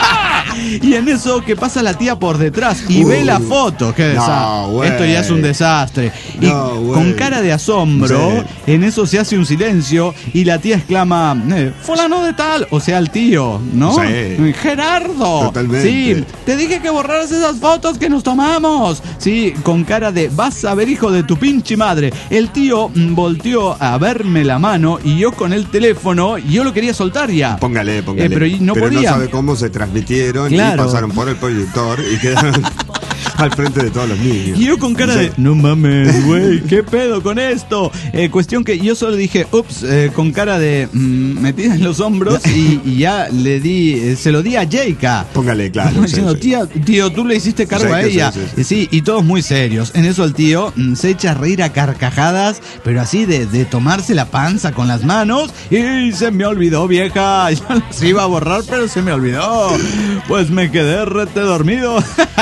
S8: Y en eso que pasa la tía por detrás y
S4: Uh,
S8: ve la foto. Qué
S4: no,
S8: desastre.
S4: güey.
S8: Esto ya es un desastre. Y
S4: No, güey.
S8: con cara de asombro,
S4: Sí.
S8: en eso se hace un silencio y la tía exclama, eh, fulano de tal, o sea, el tío, ¿no?
S4: Sí.
S8: Gerardo.
S4: Totalmente.
S8: Sí, te dije que borraras esas fotos que nos tomamos. Sí, con cara de, vas a ver, hijo de tu pinche madre. El tío mm, volteó a verme la mano y yo con el teléfono, y yo lo quería soltar ya.
S4: Póngale, póngale.
S8: Eh, pero y no podía.
S4: sabe cómo se transmitieron
S8: Claro.
S4: y pasaron por el proyector y quedaron al frente de todos los niños.
S8: Y yo con cara
S4: Sí.
S8: de, no mames, güey, ¿qué pedo con esto? Eh, cuestión que yo solo dije, ups, eh, con cara de mm, metida en los hombros y, y ya le di, eh, se lo di a Jaika.
S4: Póngale, claro.
S8: Como
S4: sí,
S8: diciendo,
S4: sí.
S8: tía, tío, tú le hiciste cargo
S4: Sí,
S8: a
S4: que sí,
S8: ella.
S4: sí,
S8: Y sí, y todos muy serios. En eso el tío mm, se echa a reír a carcajadas, pero así de, de tomarse la panza con las manos. Y se me olvidó, vieja. Yo las iba a borrar, pero se me olvidó. Pues me quedé rete dormido.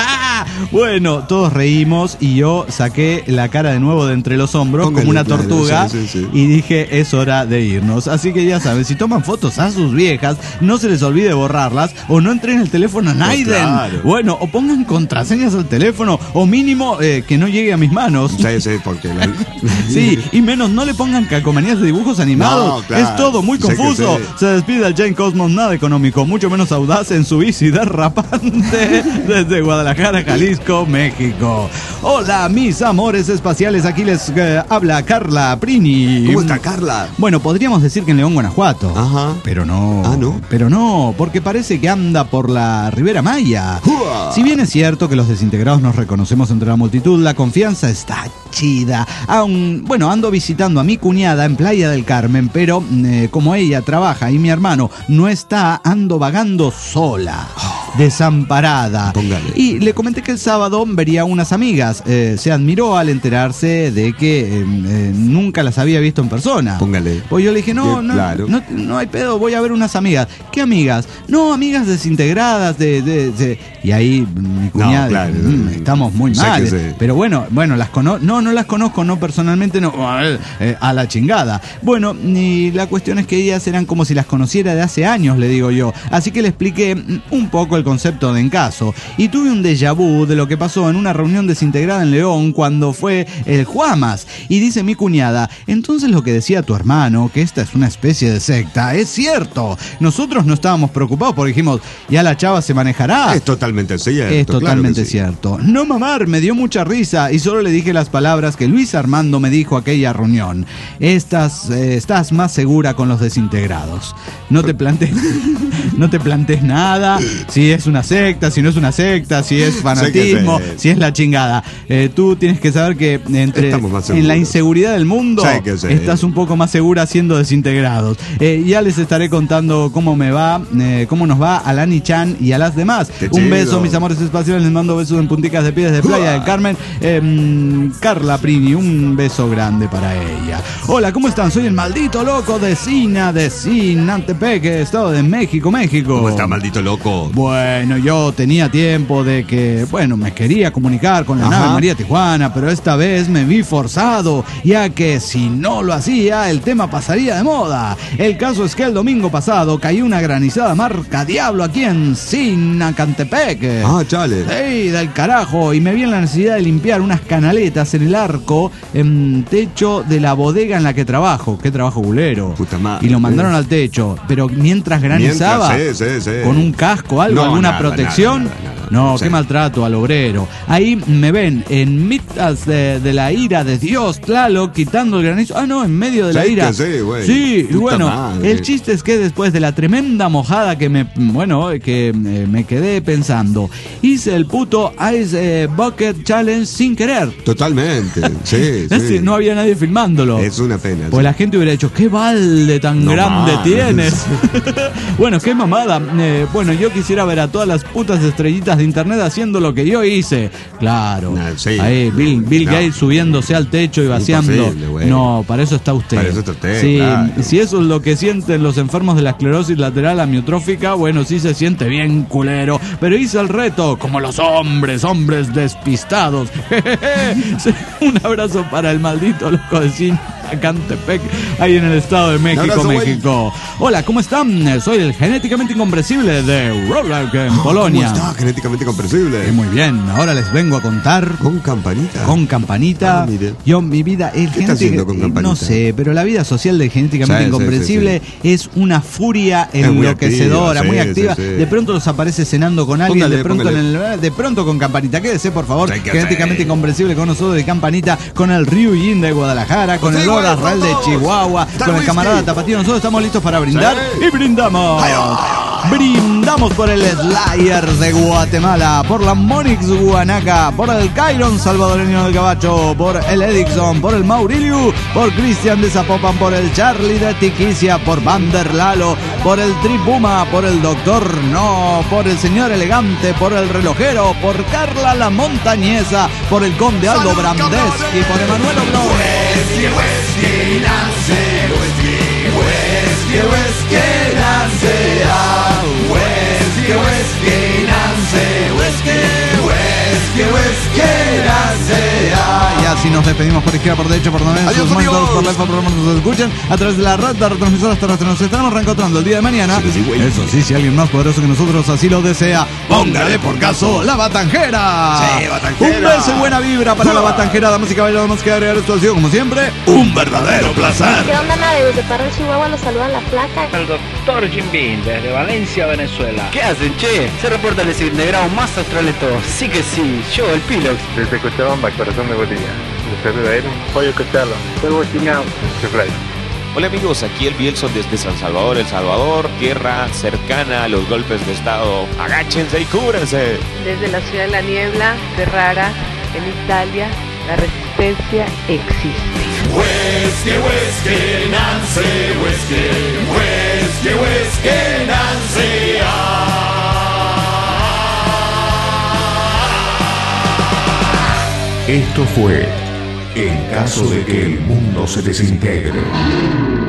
S8: Bueno, todos reímos y yo saqué la cara de nuevo de entre los hombros
S4: Póngale,
S8: como una
S4: claro,
S8: tortuga
S4: sí, sí, sí.
S8: y dije, es hora de irnos. Así que ya saben, si toman fotos a sus viejas, no se les olvide borrarlas o no entren el teléfono a
S4: Pues
S8: Naiden.
S4: claro.
S8: Bueno, o pongan contraseñas al teléfono o mínimo eh, que no llegue a mis manos.
S4: Sí, sí, porque la...
S8: Sí, y menos no le pongan calcomanías de dibujos animados.
S4: No, claro.
S8: Es todo muy
S4: Sé que
S8: confuso.
S4: sí.
S8: Se despide el Jane Cosmos, nada económico, mucho menos audaz en su bici derrapante desde Guadalajara, Jalisco, México. Hola, mis amores espaciales. Aquí les eh, habla Carla Prini.
S4: ¿Cómo está Carla?
S8: Bueno, podríamos decir que en León, Guanajuato.
S4: Ajá.
S8: Pero no.
S4: Ah, ¿no?
S8: Pero no, porque parece que anda por la Ribera Maya.
S4: ¡Jua!
S8: Si bien es cierto que los desintegrados nos reconocemos entre la multitud, la confianza está chida. Aún, bueno, ando visitando a mi cuñada en Playa del Carmen, pero eh, como ella trabaja y mi hermano no está, ando vagando sola, desamparada.
S4: Póngale.
S8: Y le comenté que el sábado vería a unas amigas. Eh, se admiró al enterarse de que eh, eh, nunca las había visto en persona.
S4: Póngale.
S8: Pues yo le dije, no,
S4: Bien,
S8: no,
S4: claro.
S8: no, no hay pedo, voy a ver unas amigas. ¿Qué amigas? No, amigas desintegradas de... de, de- Y ahí mi cuñada,
S4: claro.
S8: "Mm, estamos muy
S4: Sé
S8: mal.
S4: que sé.
S8: Pero bueno, bueno, las conozco, no, no las conozco, no personalmente, no, eh, a la chingada. Bueno, y la cuestión es que ellas eran como si las conociera de hace años, le digo yo. Así que le expliqué mm, un poco el concepto de encaso. Y tuve un déjà vu de lo que pasó en una reunión desintegrada en León cuando fue el Juamas. Y dice mi cuñada, entonces lo que decía tu hermano, que esta es una especie de secta, es cierto. Nosotros no estábamos preocupados porque dijimos, ya la chava se manejará.
S4: Es totalmente cierto.
S8: Es
S4: claro
S8: totalmente
S4: que sí.
S8: cierto. No mamar, me dio mucha risa y solo le dije las palabras que Luis Armando me dijo aquella reunión. Estás, eh, estás más segura con los desintegrados. No te plantees, no te plantees nada. Si es una secta, si no es una secta, si es fanatismo,
S4: Sé que sí.
S8: si es la chingada. Eh, tú tienes que saber que entre
S4: Estamos más
S8: en la
S4: seguros.
S8: inseguridad del mundo
S4: Sé que sí.
S8: estás un poco más segura siendo desintegrados. Eh, ya les estaré contando cómo me va, eh, cómo nos va a Lani Chan y a las demás.
S4: Qué
S8: Un
S4: chido.
S8: beso, mis amores espaciales. Les mando besos en punticas de pies de Playa del Carmen. Eh, Carla Prini, un beso grande para ella. Hola, ¿cómo están? Soy el maldito loco de Sina, de Sinantepec, Estado de México, México.
S4: ¿Cómo está, maldito loco?
S8: Bueno, bueno, yo tenía tiempo de que, bueno, me quería comunicar con la
S4: Ajá.
S8: nave María Tijuana, pero esta vez me vi forzado, ya que si no lo hacía, el tema pasaría de moda. El caso es que el domingo pasado cayó una granizada marca Diablo aquí en Sinacantepec.
S4: Ah, chale.
S8: Sí, del carajo, y me vi en la necesidad de limpiar unas canaletas en el arco, en techo de la bodega en la que trabajo. Qué trabajo culero.
S4: Puta madre.
S8: Y lo mandaron al techo, pero mientras granizaba,
S4: Mientras, sí, sí, sí.
S8: con un casco, algo,
S4: No,
S8: alguna
S4: nada,
S8: protección.
S4: nada, nada, nada.
S8: No,
S4: Sí.
S8: qué maltrato al obrero. Ahí me ven en mitad de, de la ira de Dios, Tlaloc, quitando el granizo. Ah, no, en medio de la
S4: Sí,
S8: ira.
S4: que sí, güey.
S8: Sí, y
S4: Puta
S8: bueno,
S4: madre.
S8: el chiste es que después de la tremenda mojada que me, bueno, que eh, me quedé pensando, hice el puto Ice eh, Bucket Challenge sin querer.
S4: Totalmente. Sí,
S8: Es decir,
S4: sí.
S8: no había nadie filmándolo.
S4: Es una pena.
S8: Pues
S4: sí.
S8: la gente hubiera dicho, ¿qué balde tan
S4: No
S8: grande
S4: mames.
S8: tienes? Bueno, qué mamada. Eh, bueno, yo quisiera ver a todas las putas estrellitas de internet haciendo lo que yo hice. Claro.
S4: Nah, sí.
S8: Ahí, Bill, Bill
S4: No.
S8: Gates subiéndose al techo y vaciando.
S4: Imposible, güey.
S8: No, para eso está usted.
S4: Para eso está usted,
S8: Sí,
S4: claro.
S8: si eso es lo que sienten los enfermos de la esclerosis lateral amiotrófica, bueno, sí se siente bien culero. Pero hice el reto, como los hombres, hombres despistados. Un abrazo para el maldito loco de Sinacantepec, ahí en el Estado de México,
S4: abrazo, güey.
S8: México. Hola, ¿cómo están? Soy el genéticamente incomprensible de Rolag en Polonia.
S4: ¿Cómo está? Genéticamente comprensible.
S8: Eh, muy bien, ahora les vengo a contar
S4: Con campanita.
S8: con Campanita.
S4: Ah, mire.
S8: Yo, mi vida es
S4: ¿Qué está haciendo con Campanita?
S8: No sé, pero la vida social de Genéticamente
S4: Sí, sí,
S8: Incomprensible
S4: sí,
S8: es una furia
S4: Es muy
S8: enloquecedora,
S4: activa,
S8: muy
S4: sí,
S8: activa.
S4: sí, sí.
S8: De pronto los aparece cenando con alguien,
S4: Póngale,
S8: de pronto
S4: póngale.
S8: en el, de pronto con Campanita. Quédese, por favor,
S4: Sí, que
S8: Genéticamente
S4: sí.
S8: Incomprensible con nosotros de Campanita, con el Ryujin de Guadalajara, con
S4: Sí,
S8: el Lord
S4: güey,
S8: Arral de
S4: todos.
S8: Chihuahua,
S4: Está
S8: con el
S4: whisky.
S8: camarada Tapatío. Nosotros estamos listos para brindar
S4: Sí.
S8: y brindamos. Brindamos por el Slayer de Guatemala, por la Monix Guanaca, por el Cairon salvadoreño del Gabacho, por el Edixon, por el Mauriliu, por Cristian de Zapopan, por el Charlie de Tiquicia, por Vander Lalo, por el Tripuma, por el Doctor No, por el Señor Elegante, por el Relojero, por Carla la Montañesa, por el Conde Aldo Brandeski, por Emanuel Oblón. Y así nos despedimos por izquierda, por derecha, por donde
S4: Adiós,
S8: sus monitores,
S4: amigos.
S8: por la por programas nos escuchan a través de la red de retransmisoras terrestres. Nos estaremos reencontrando el día de mañana.
S4: Sí, sí, güey.
S8: Eso sí, si alguien más poderoso que nosotros así lo desea, póngale por caso la Batanjera.
S4: Sí, Batanjera.
S8: Un beso y buena vibra para la Batanjera, damas y caballeros. Damas que agregar esto ha sido, como siempre, un verdadero placer.
S11: ¿Qué onda, nave? Desde Parral, Chihuahua, los saluda la flaca.
S5: El doctor Jim Beam desde Valencia, Venezuela.
S12: ¿Qué hacen, che? Se reporta el desintegrado más austral de todos. Sí que sí, yo, el Pilox.
S13: Desde Cochabamba, corazón de Bolivia. Les saluda él, Pollo Cochala. Soy Bochingao. Fly.
S14: Hola amigos, aquí el Bielson desde San Salvador, El Salvador, tierra cercana a los golpes de estado. Agáchense y cúbranse.
S15: Desde la ciudad de la niebla, Ferrara, en Italia, la resistencia existe.
S16: Whisky, whisky, Nancy, whisky, whisky, whisky, Nancy.
S6: Esto fue En caso de que el mundo se desintegre.